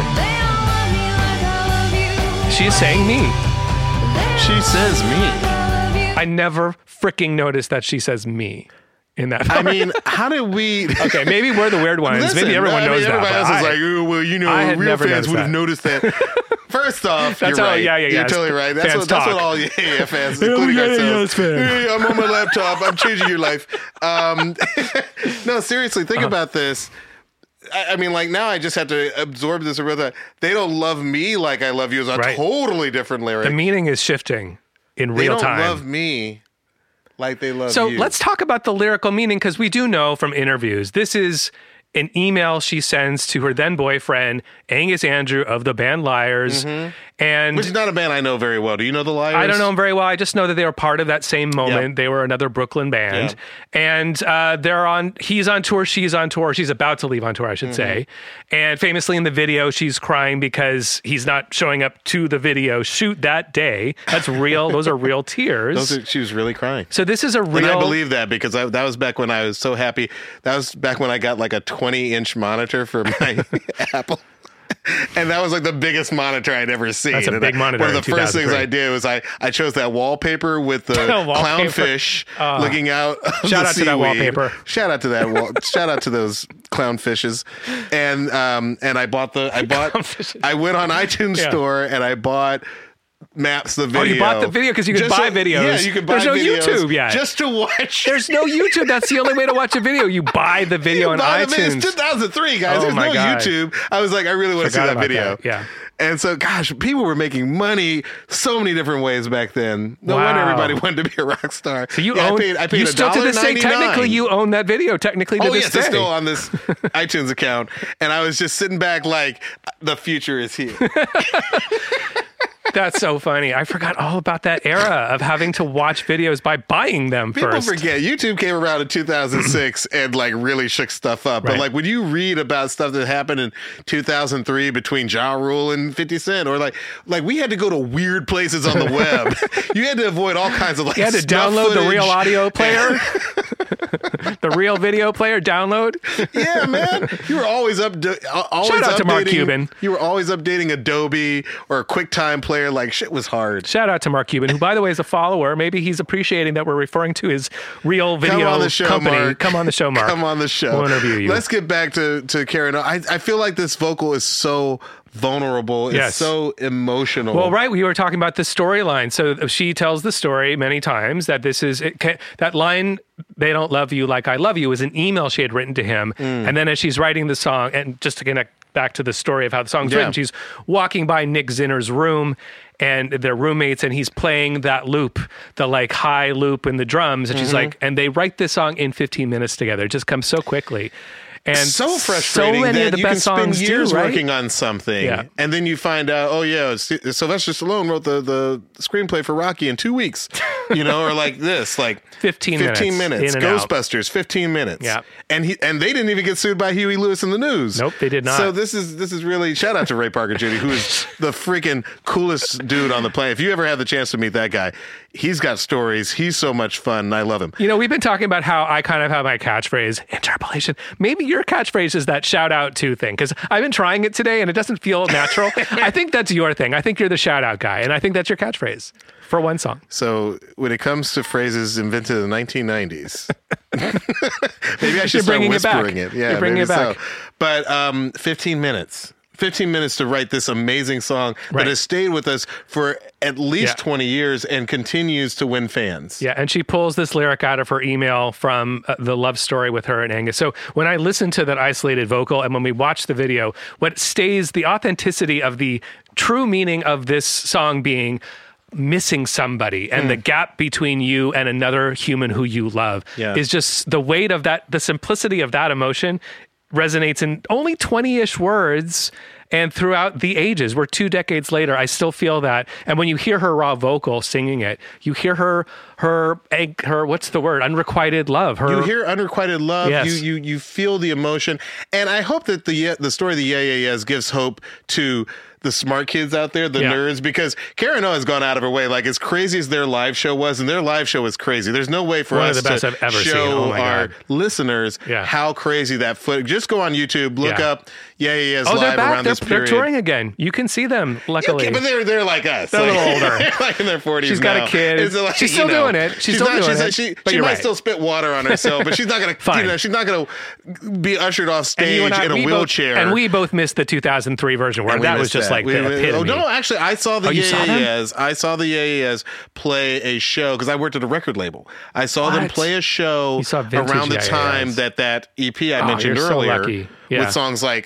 She's saying me. She says me. I never freaking noticed that she says me in that part. I mean, how did we... Okay, maybe we're the weird ones. Listen, maybe everyone knows that. Everybody else is like, oh, well, real fans would have noticed that. First off, you're right. You're totally right. That's what all fans, including ourselves. Hey, I'm on my laptop. I'm changing your life. No, seriously, think about this. I mean, like, now I just have to absorb this. They don't love me like I love you is a totally different lyric. The meaning is shifting in real time. They don't love me like they love you. So let's talk about the lyrical meaning, because we do know from interviews, this is an email she sends to her then boyfriend, Angus Andrew of the band Liars. And which is not a band I know very well. Do you know the Liars? I don't know them very well. I just know that they were part of that same moment. Yep. They were another Brooklyn band. Yep. And he's on tour, she's on tour. She's about to leave on tour, I should say. And famously in the video, she's crying because he's not showing up to the video shoot that day. That's real. Those are real tears. She was really crying. So this is a real... And I believe that because that was back when I was so happy. That was back when I got like a 20-inch monitor for my Apple. And that was like the biggest monitor I'd ever seen. That's a big monitor. One of the first things I did was I chose that wallpaper with the clownfish looking out of shout out to that wallpaper. Shout out to that shout out to those clownfishes. And I went on iTunes store and I bought Maps the video. Oh, you bought the video because you could buy videos. Yeah, you could buy videos. There's no YouTube yet. Just to watch. There's no YouTube. That's the only way to watch a video. You buy the video on iTunes. It's 2003, guys. There's no YouTube. I was like, I really want to see that video. Yeah. And so, gosh, people were making money so many different ways back then. No wonder everybody wanted to be a rock star. So you own, I paid you still to this day, technically you own that video, technically to this day. It's still on this iTunes account. And I was just sitting back like, the future is here. That's so funny. I forgot all about that era of having to watch videos by buying them first. People forget. YouTube came around in 2006 and like really shook stuff up. Right. But like when you read about stuff that happened in 2003 between Ja Rule and 50 Cent, or like we had to go to weird places on the web. You had to avoid all kinds of like you had to download the Real Audio player. The Real Video Player download. Yeah, man. You were always Shout out to Mark Cuban. You were always updating Adobe or a QuickTime player. Like shit was hard. Shout out to Mark Cuban, who by the way is a follower. Maybe he's appreciating that we're referring to his Real Video company. Mark. Come on the show, Mark. Come on the show. We'll interview you. Let's get back to Karen. I feel like this vocal is so vulnerable. It's so emotional. Well, right. We were talking about the storyline. So she tells the story many times that that line, "They don't love you like I love you," is an email she had written to him. And then as she's writing the song, and just to connect back to the story of how the song's written, she's walking by Nick Zinner's room and they're roommates, and he's playing that loop, the like high loop in the drums. And she's like, and they write this song in 15 minutes together. It just comes so quickly. And so frustrating. So many of the best songs you can spend years working on something, and then you find out, Sylvester Stallone wrote the screenplay for Rocky in 2 weeks, or like this, like 15 minutes, Ghostbusters, 15 minutes, and they didn't even get sued by Huey Lewis and the News. Nope, they did not. So this is really shout out to Ray Parker Jr., who is the freaking coolest dude on the planet. If you ever have the chance to meet that guy, he's got stories. He's so much fun, and I love him. We've been talking about how I kind of have my catchphrase, interpolation. Maybe your catchphrase is that shout out to thing, because I've been trying it today and it doesn't feel natural. I think that's your thing. I think you're the shout out guy, and I think that's your catchphrase for one song. So when it comes to phrases invented in the 1990s, maybe I should start whispering it. Yeah, you're bringing it back. So. But 15 minutes. 15 minutes to write this amazing song that has stayed with us for at least 20 years and continues to win fans. Yeah, and she pulls this lyric out of her email from the love story with her and Angus. So when I listen to that isolated vocal and when we watch the video, what stays, the authenticity of the true meaning of this song being missing somebody and the gap between you and another human who you love is just the weight of that, the simplicity of that emotion resonates in only 20-ish words, and throughout the ages. We're 2 decades later, I still feel that. And when you hear her raw vocal singing it, you hear her what's the word? Unrequited love. You hear unrequited love. Yes. You feel the emotion, and I hope that the story of the Yeah Yeah Yeahs gives hope to the smart kids out there, the nerds, because Karen O has gone out of her way. Like, as crazy as their live show was, and their live show was crazy, there's no way for us to show our listeners how crazy that footage. Just go on YouTube, look up Yeah Yeah Yeahs live around this period. They're touring again. You can see them, luckily. But they're like us. They're a little older. They're like in their 40s. She's got a kid. Like, she's still doing it. She's still doing it. She might still spit water on herself, but she's not going to. She's not going to be ushered off stage in a wheelchair. And we both missed the 2003 version where that was just like the epitome. No, actually, I saw the Yeah Yeahs. I saw the Yeah Yeahs play a show because I worked at a record label. I saw them play a show around the time that EP I mentioned earlier with songs like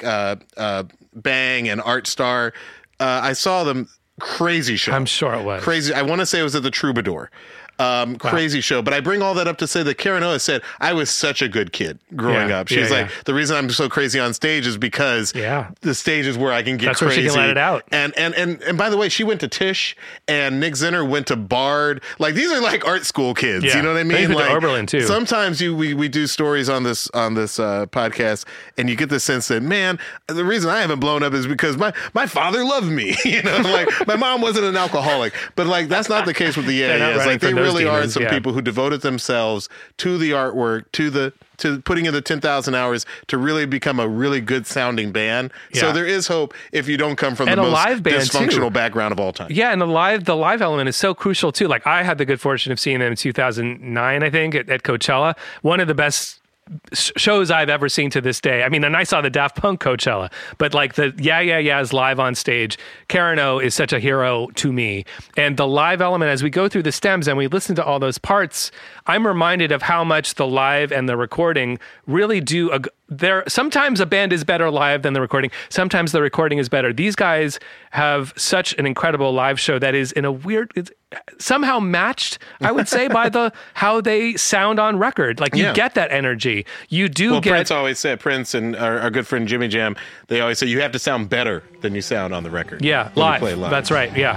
Bang and Art Star. I saw them. Crazy show. I'm sure it was. Crazy. I want to say it was at the Troubadour. Crazy show. But I bring all that up to say that Karen O has said, I was such a good kid growing up. She's like, the reason I'm so crazy on stage is because the stage is where I can get That's crazy. Where she can let it out. And by the way, she went to Tisch, and Nick Zinner went to Bard. Like, these are like art school kids. You know what I mean? Like Oberlin too. Sometimes we do stories on this podcast, and you get the sense that, man, the reason I haven't blown up is because my father loved me. You know, like my mom wasn't an alcoholic, but like that's not the case with the Yeah-Yeahs. Like they really are some people who devoted themselves to the artwork, to putting in the 10,000 hours to really become a really good sounding band. So there is hope if you don't come from the most dysfunctional background of all time. Yeah, and the live element is so crucial too. Like I had the good fortune of seeing them in 2009, I think, at Coachella. One of the best shows I've ever seen to this day. I mean, and I saw the Daft Punk Coachella, but like the Yeah live on stage, Karen O is such a hero to me. And the live element, as we go through the stems and we listen to all those parts, I'm reminded of how much the live and the recording really do. Sometimes a band is better live than the recording. Sometimes the recording is better. These guys have such an incredible live show that is in a weird, it's somehow matched, I would say, by how they sound on record. Like you get that energy. You do get. Prince always said, Prince and our good friend Jimmy Jam, they always say you have to sound better than you sound on the record. Yeah, live. That's right. Yeah.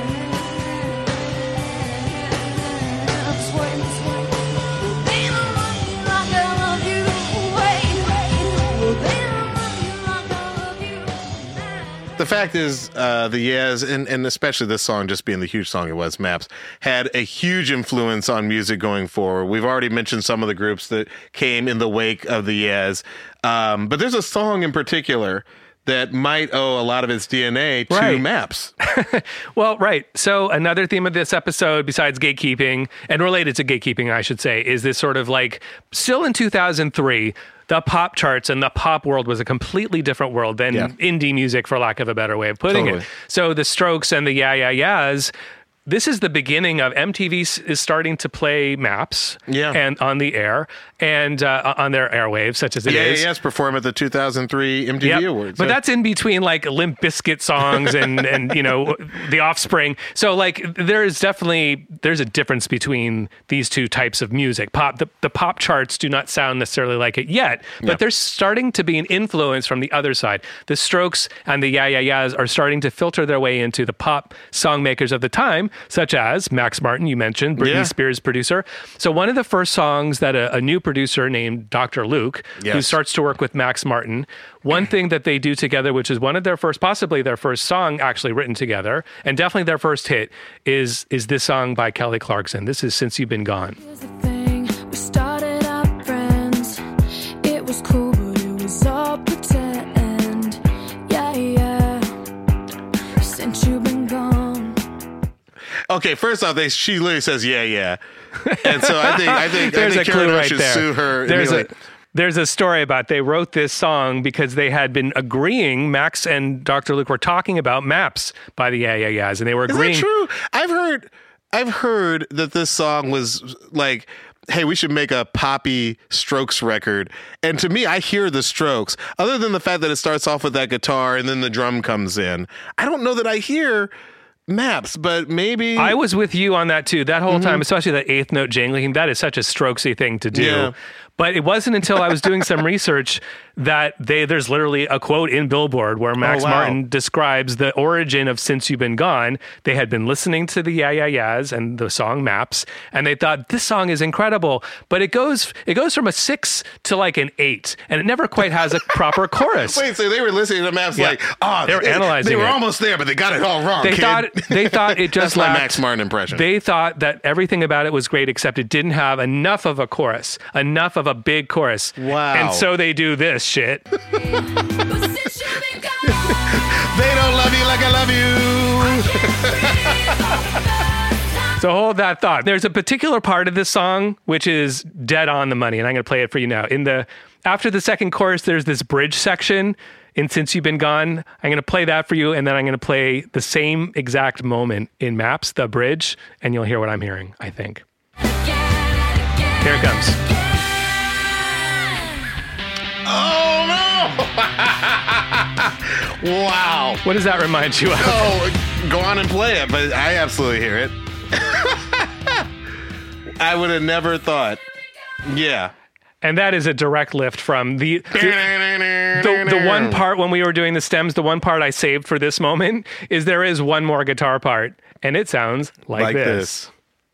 The fact is, the Yeahs, and especially this song, just being the huge song it was, Maps, had a huge influence on music going forward. We've already mentioned some of the groups that came in the wake of the Yeahs. But there's a song in particular that might owe a lot of its DNA to Maps. Well, right. So another theme of this episode, besides gatekeeping, and related to gatekeeping, I should say, is this sort of like, still in 2003, the pop charts and the pop world was a completely different world than indie music, for lack of a better way of putting it. So the Strokes and the Yeah-Yeahs, this is the beginning of MTV is starting to play Maps and on the air and on their airwaves, such as it is. Yes, perform at the 2003 MTV Awards. But that's in between like Limp Bizkit songs and you know, The Offspring. So like there's a difference between these two types of music. The pop charts do not sound necessarily like it yet, but there's starting to be an influence from the other side. The Strokes and the Yeah-Yeahs are starting to filter their way into the pop song makers of the time, such as Max Martin, you mentioned, Britney Spears producer. So one of the first songs that a new producer named Dr. Luke, who starts to work with Max Martin, one thing that they do together, which is one of their first, possibly their first song actually written together, and definitely their first hit, is this song by Kelly Clarkson. This is Since You've Been Gone. Here's the thing, we started out friends. It was cool, but it was all pretend. Yeah, since you've been gone. Okay, first off, she literally says, yeah. And so I think there's a clue right should there. Sue her. There's a story about they wrote this song because they had been agreeing, Max and Dr. Luke were talking about Maps by the Yeah-Yeahs, and they were agreeing. Is that true? I've heard that this song was like, hey, we should make a poppy Strokes record. And to me, I hear the Strokes. Other than the fact that it starts off with that guitar and then the drum comes in, I don't know that I hear Maps, but maybe I was with you on that too. That whole time, especially that eighth note jangling, that is such a Strokesy thing to do. Yeah. But it wasn't until I was doing some research that there's literally a quote in Billboard where Max Martin describes the origin of Since You've Been Gone. They had been listening to the Yeah-Yeahs and the song Maps, and they thought, this song is incredible. But it goes from a 6 to like an 8, and it never quite has a proper chorus. Wait, so they were listening to Maps like, they were analyzing They were it. almost there, but they got it all wrong. They thought it just That's my lacked, Max Martin impression. They thought that everything about it was great, except it didn't have enough of a chorus, enough of a big chorus. Wow. And so they do this shit. But since you've been gone, They don't love you like I love you. So hold that thought. There's a particular part of this song which is dead on the money, and I'm going to play it for you now. After the second chorus, there's this bridge section in Since You've Been Gone. I'm going to play that for you, and then I'm going to play the same exact moment in Maps, the bridge, and you'll hear what I'm hearing, I think. Here it comes. Oh, no. Wow. What does that remind you of? Oh, go on and play it, but I absolutely hear it. I would have never thought. Yeah. And that is a direct lift from the one part when we were doing the stems, the one part I saved for this moment is there is one more guitar part, and it sounds like this.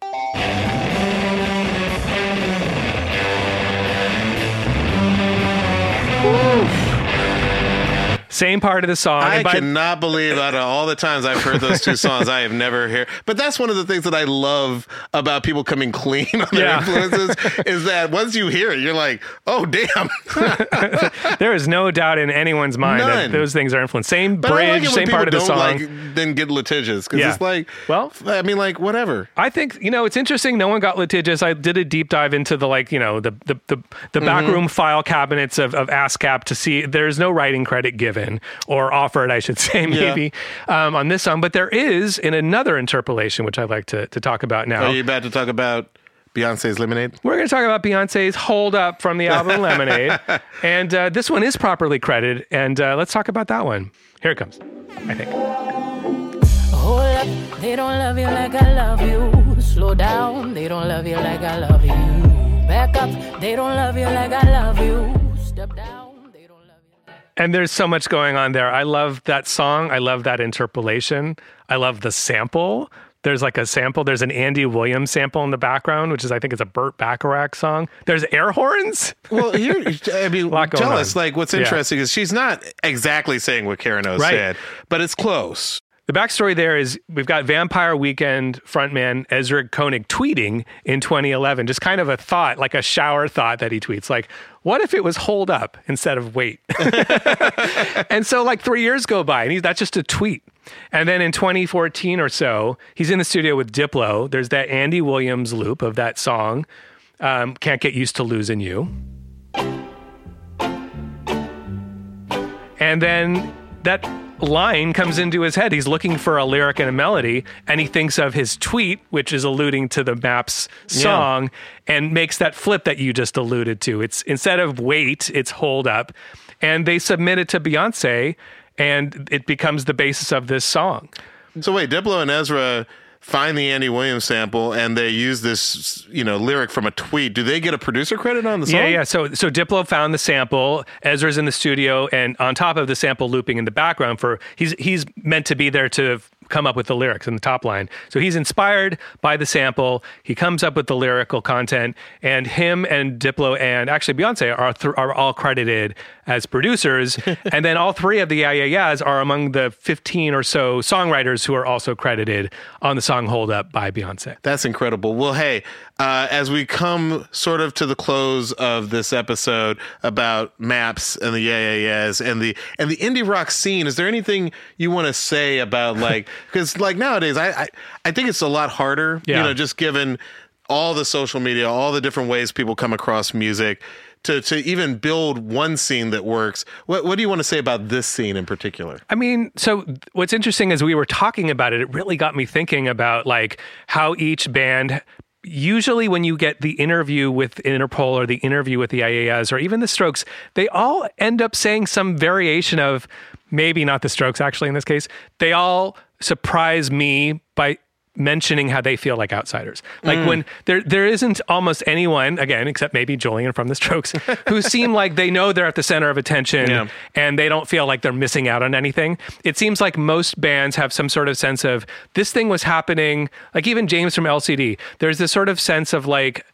Same part of the song. I cannot believe out of all the times I've heard those two songs, I have never heard. But that's one of the things that I love about people coming clean on their influences is that once you hear it, you're like, oh, damn. There is no doubt in anyone's mind that those things are influenced. Same bridge, same part of the song. Then get litigious because it's like, well, I mean, like, whatever. I think, it's interesting. No one got litigious. I did a deep dive into the, the backroom file cabinets of ASCAP to see there's no writing credit given. Or offered, I should say, maybe, on this song. But there is in another interpolation, which I'd like to talk about now. Are you about to talk about Beyonce's Lemonade? We're going to talk about Beyonce's Hold Up from the album Lemonade. And this one is properly credited. And let's talk about that one. Here it comes, I think. Hold up, they don't love you like I love you. Slow down, they don't love you like I love you. Back up, they don't love you like I love you. Step down. And there's so much going on there. I love that song. I love that interpolation. I love the sample. There's like a sample. There's an Andy Williams sample in the background, which is, I think it's a Burt Bacharach song. There's air horns. Well, here, I mean, tell us, what's interesting is she's not exactly saying what Karen O said, but it's close. The backstory there is we've got Vampire Weekend frontman Ezra Koenig tweeting in 2011, just kind of a thought, like a shower thought that he tweets, like, what if it was hold up instead of wait? And so 3 years go by and that's just a tweet. And then in 2014 or so, he's in the studio with Diplo. There's that Andy Williams loop of that song, Can't Get Used to Losing You. And then that line comes into his head. He's looking for a lyric and a melody, and he thinks of his tweet, which is alluding to the Maps song, and makes that flip that you just alluded to. It's instead of wait, it's hold up. And they submit it to Beyonce, and it becomes the basis of this song. So wait, Diplo and Ezra find the Andy Williams sample and they use this, lyric from a tweet. Do they get a producer credit on the song? Yeah. So Diplo found the sample. Ezra's in the studio, and on top of the sample looping in the background, he's meant to be there to come up with the lyrics in the top line. So he's inspired by the sample. He comes up with the lyrical content, and him and Diplo and actually Beyonce are all credited as producers. And then all three of the Yeah Yeah Yeahs are among the 15 or so songwriters who are also credited on the song Hold Up by Beyonce. That's incredible. Well, hey, as we come sort of to the close of this episode about Maps and the Yeah Yeah Yeahs and the indie rock scene, is there anything you want to say about because nowadays I think it's a lot harder, just given all the social media, all the different ways people come across music to even build one scene that works. What do you want to say about this scene in particular? I mean, so what's interesting as we were talking about it really got me thinking about how each band, usually when you get the interview with Interpol or the interview with the Yeah Yeah Yeahs or even the Strokes, they all end up saying some variation of, maybe not the Strokes actually in this case, they all surprise me by mentioning how they feel like outsiders. When there isn't almost anyone, again, except maybe Julian from the Strokes, who seem like they know they're at the center of attention and they don't feel like they're missing out on anything. It seems like most bands have some sort of sense of this thing was happening, like even James from LCD. There's this sort of sense of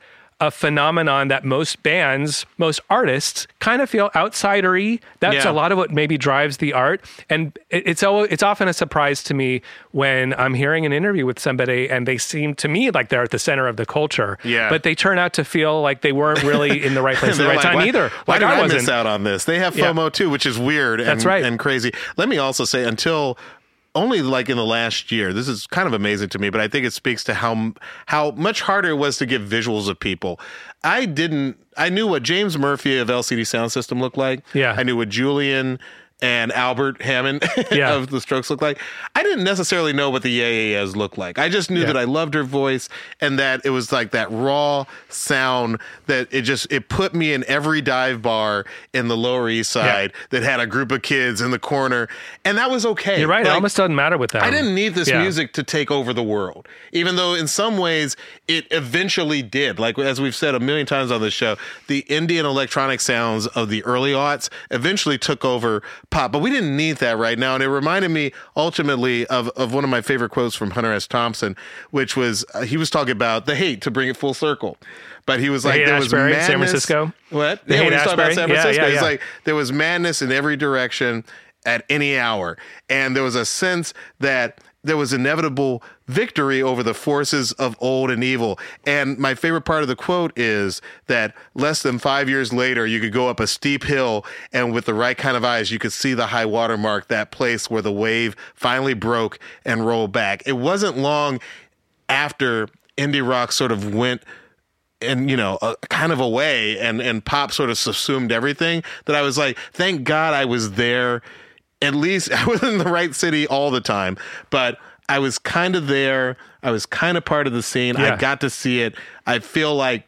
a phenomenon that most bands, most artists kind of feel outsidery. That's a lot of what maybe drives the art. And it's often a surprise to me when I'm hearing an interview with somebody and they seem to me like they're at the center of the culture. Yeah. But they turn out to feel like they weren't really in the right place at the right time either. Why did I miss out on this? They have FOMO too, which is weird and crazy. Let me also say, until only in the last year, this is kind of amazing to me, but I think it speaks to how much harder it was to give visuals of people. I knew what James Murphy of LCD Sound System looked like. Yeah. I knew what Julian and Albert Hammond of the Strokes look like. I didn't necessarily know what the Yeah looked like. I just knew that I loved her voice and that it was like that raw sound that it put me in every dive bar in the Lower East Side that had a group of kids in the corner, and that was okay. You're right. It almost doesn't matter with that. I didn't need this music to take over the world, even though in some ways it eventually did. Like, as we've said a million times on this show, the Indian electronic sounds of the early aughts eventually took over pop, but we didn't need that right now. And it reminded me ultimately of one of my favorite quotes from Hunter S. Thompson, which was, he was talking about the hate, to bring it full circle. But he was like, there was madness. San Francisco? What? When he's talking about San Francisco. He's yeah. like, there was madness in every direction at any hour. And there was a sense that there was inevitable victory over the forces of old and evil. And my favorite part of the quote is that less than 5 years later, you could go up a steep hill, and with the right kind of eyes, you could see the high water mark, that place where the wave finally broke and rolled back. It wasn't long after indie rock sort of went and, kind of away and pop sort of subsumed everything that I was like, thank God I was there. At least I was in the right city all the time, but I was kind of there. I was kind of part of the scene. I got to see it. I feel like,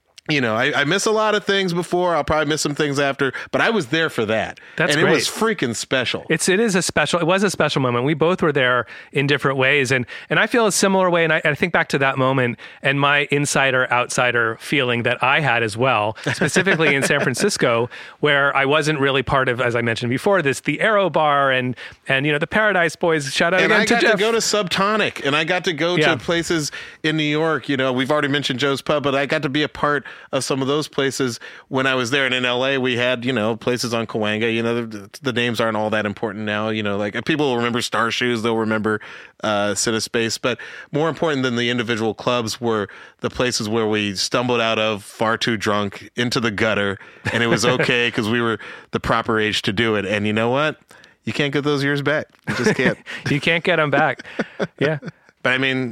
I miss a lot of things before. I'll probably miss some things after, but I was there for that. That's great. It was freaking special. It was a special moment. We both were there in different ways. And I feel a similar way. And I think back to that moment and my insider-outsider feeling that I had as well, specifically in San Francisco, where I wasn't really part of, as I mentioned before, the Aero Bar and the Paradise Boys. Shout out again to Jeff. And I got to go to Subtonic, and I got to go to places in New York. We've already mentioned Joe's Pub, but I got to be a part of some of those places when I was there. And in LA, we had, places on Cahuenga. The names aren't all that important now. Like, people will remember Star Shoes, they'll remember Cinespace. But more important than the individual clubs were the places where we stumbled out of far too drunk into the gutter, and it was okay because we were the proper age to do it. And you know what? You can't get those years back. You just can't. You can't get them back. Yeah. But I mean,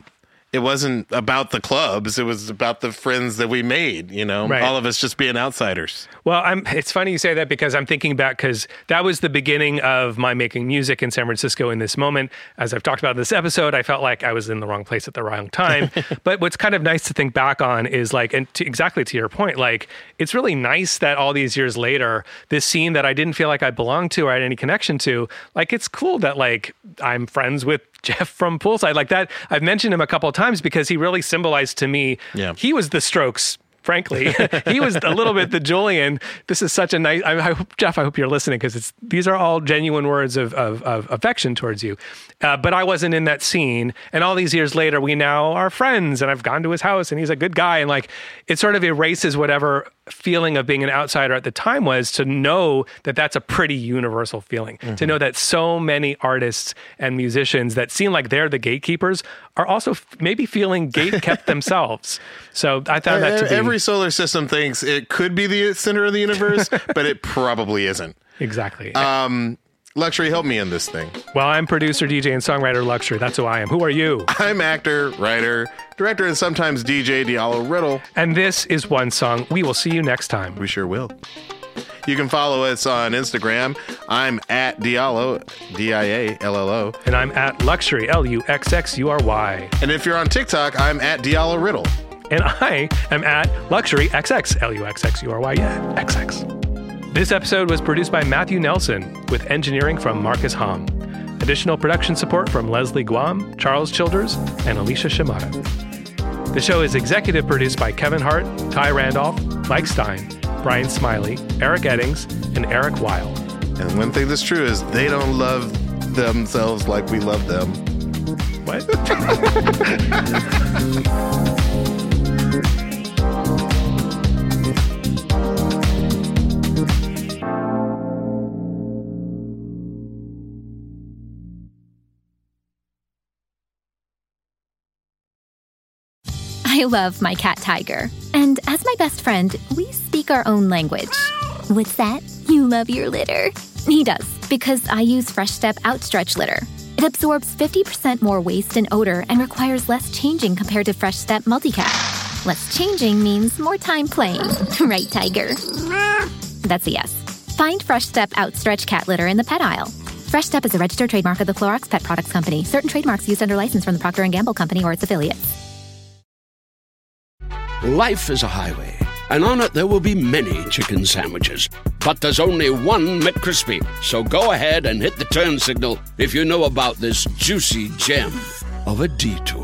it wasn't about the clubs. It was about the friends that we made, Right. all of us just being outsiders. Well, it's funny you say that because I'm thinking back, because that was the beginning of my making music in San Francisco in this moment. As I've talked about in this episode, I felt like I was in the wrong place at the wrong time. But what's kind of nice to think back on is exactly to your point, it's really nice that all these years later, this scene that I didn't feel like I belonged to or had any connection to, it's cool that I'm friends with Jeff from Poolside. Like that, I've mentioned him a couple of times because he really symbolized to me, he was the Strokes. Frankly, he was a little bit the Julian. This is such a nice. Jeff, I hope you're listening because these are all genuine words of affection towards you. But I wasn't in that scene, and all these years later, we now are friends, and I've gone to his house, and he's a good guy, and it sort of erases whatever feeling of being an outsider at the time was, to know that that's a pretty universal feeling. Mm-hmm. To know that so many artists and musicians that seem like they're the gatekeepers are also maybe feeling gate-kept themselves. So I found that to be... Every solar system thinks it could be the center of the universe, but it probably isn't. Exactly. Luxury, help me in this thing. Well, I'm producer, DJ, and songwriter Luxury. That's who I am. Who are you? I'm actor, writer, director, and sometimes DJ Diallo Riddle. And this is One Song. We will see you next time. We sure will. You can follow us on Instagram. I'm at Diallo, Diallo. And I'm at Luxury, Luxxury. And if you're on TikTok, I'm at Diallo Riddle. And I am at Luxury XX, Luxxury, XX. This episode was produced by Matthew Nelson with engineering from Marcus Hom. Additional production support from Leslie Guam, Charles Childers, and Alicia Shimada. The show is executive produced by Kevin Hart, Ty Randolph, Mike Stein, Brian Smiley, Eric Eddings, and Eric Weil. And one thing that's true is they don't love themselves like we love them. What? I love my cat Tiger. And as my best friend, we speak our own language. What's that? You love your litter? He does, because I use Fresh Step Outstretch Litter. It absorbs 50% more waste and odor and requires less changing compared to Fresh Step Multicat. Less changing means more time playing. Right, Tiger? That's a yes. Find Fresh Step Outstretch cat litter in the pet aisle. Fresh Step is a registered trademark of the Clorox Pet Products Company. Certain trademarks used under license from the Procter & Gamble Company or its affiliates. Life is a highway, and on it there will be many chicken sandwiches. But there's only one McCrispy. So go ahead and hit the turn signal if you know about this juicy gem of a detour.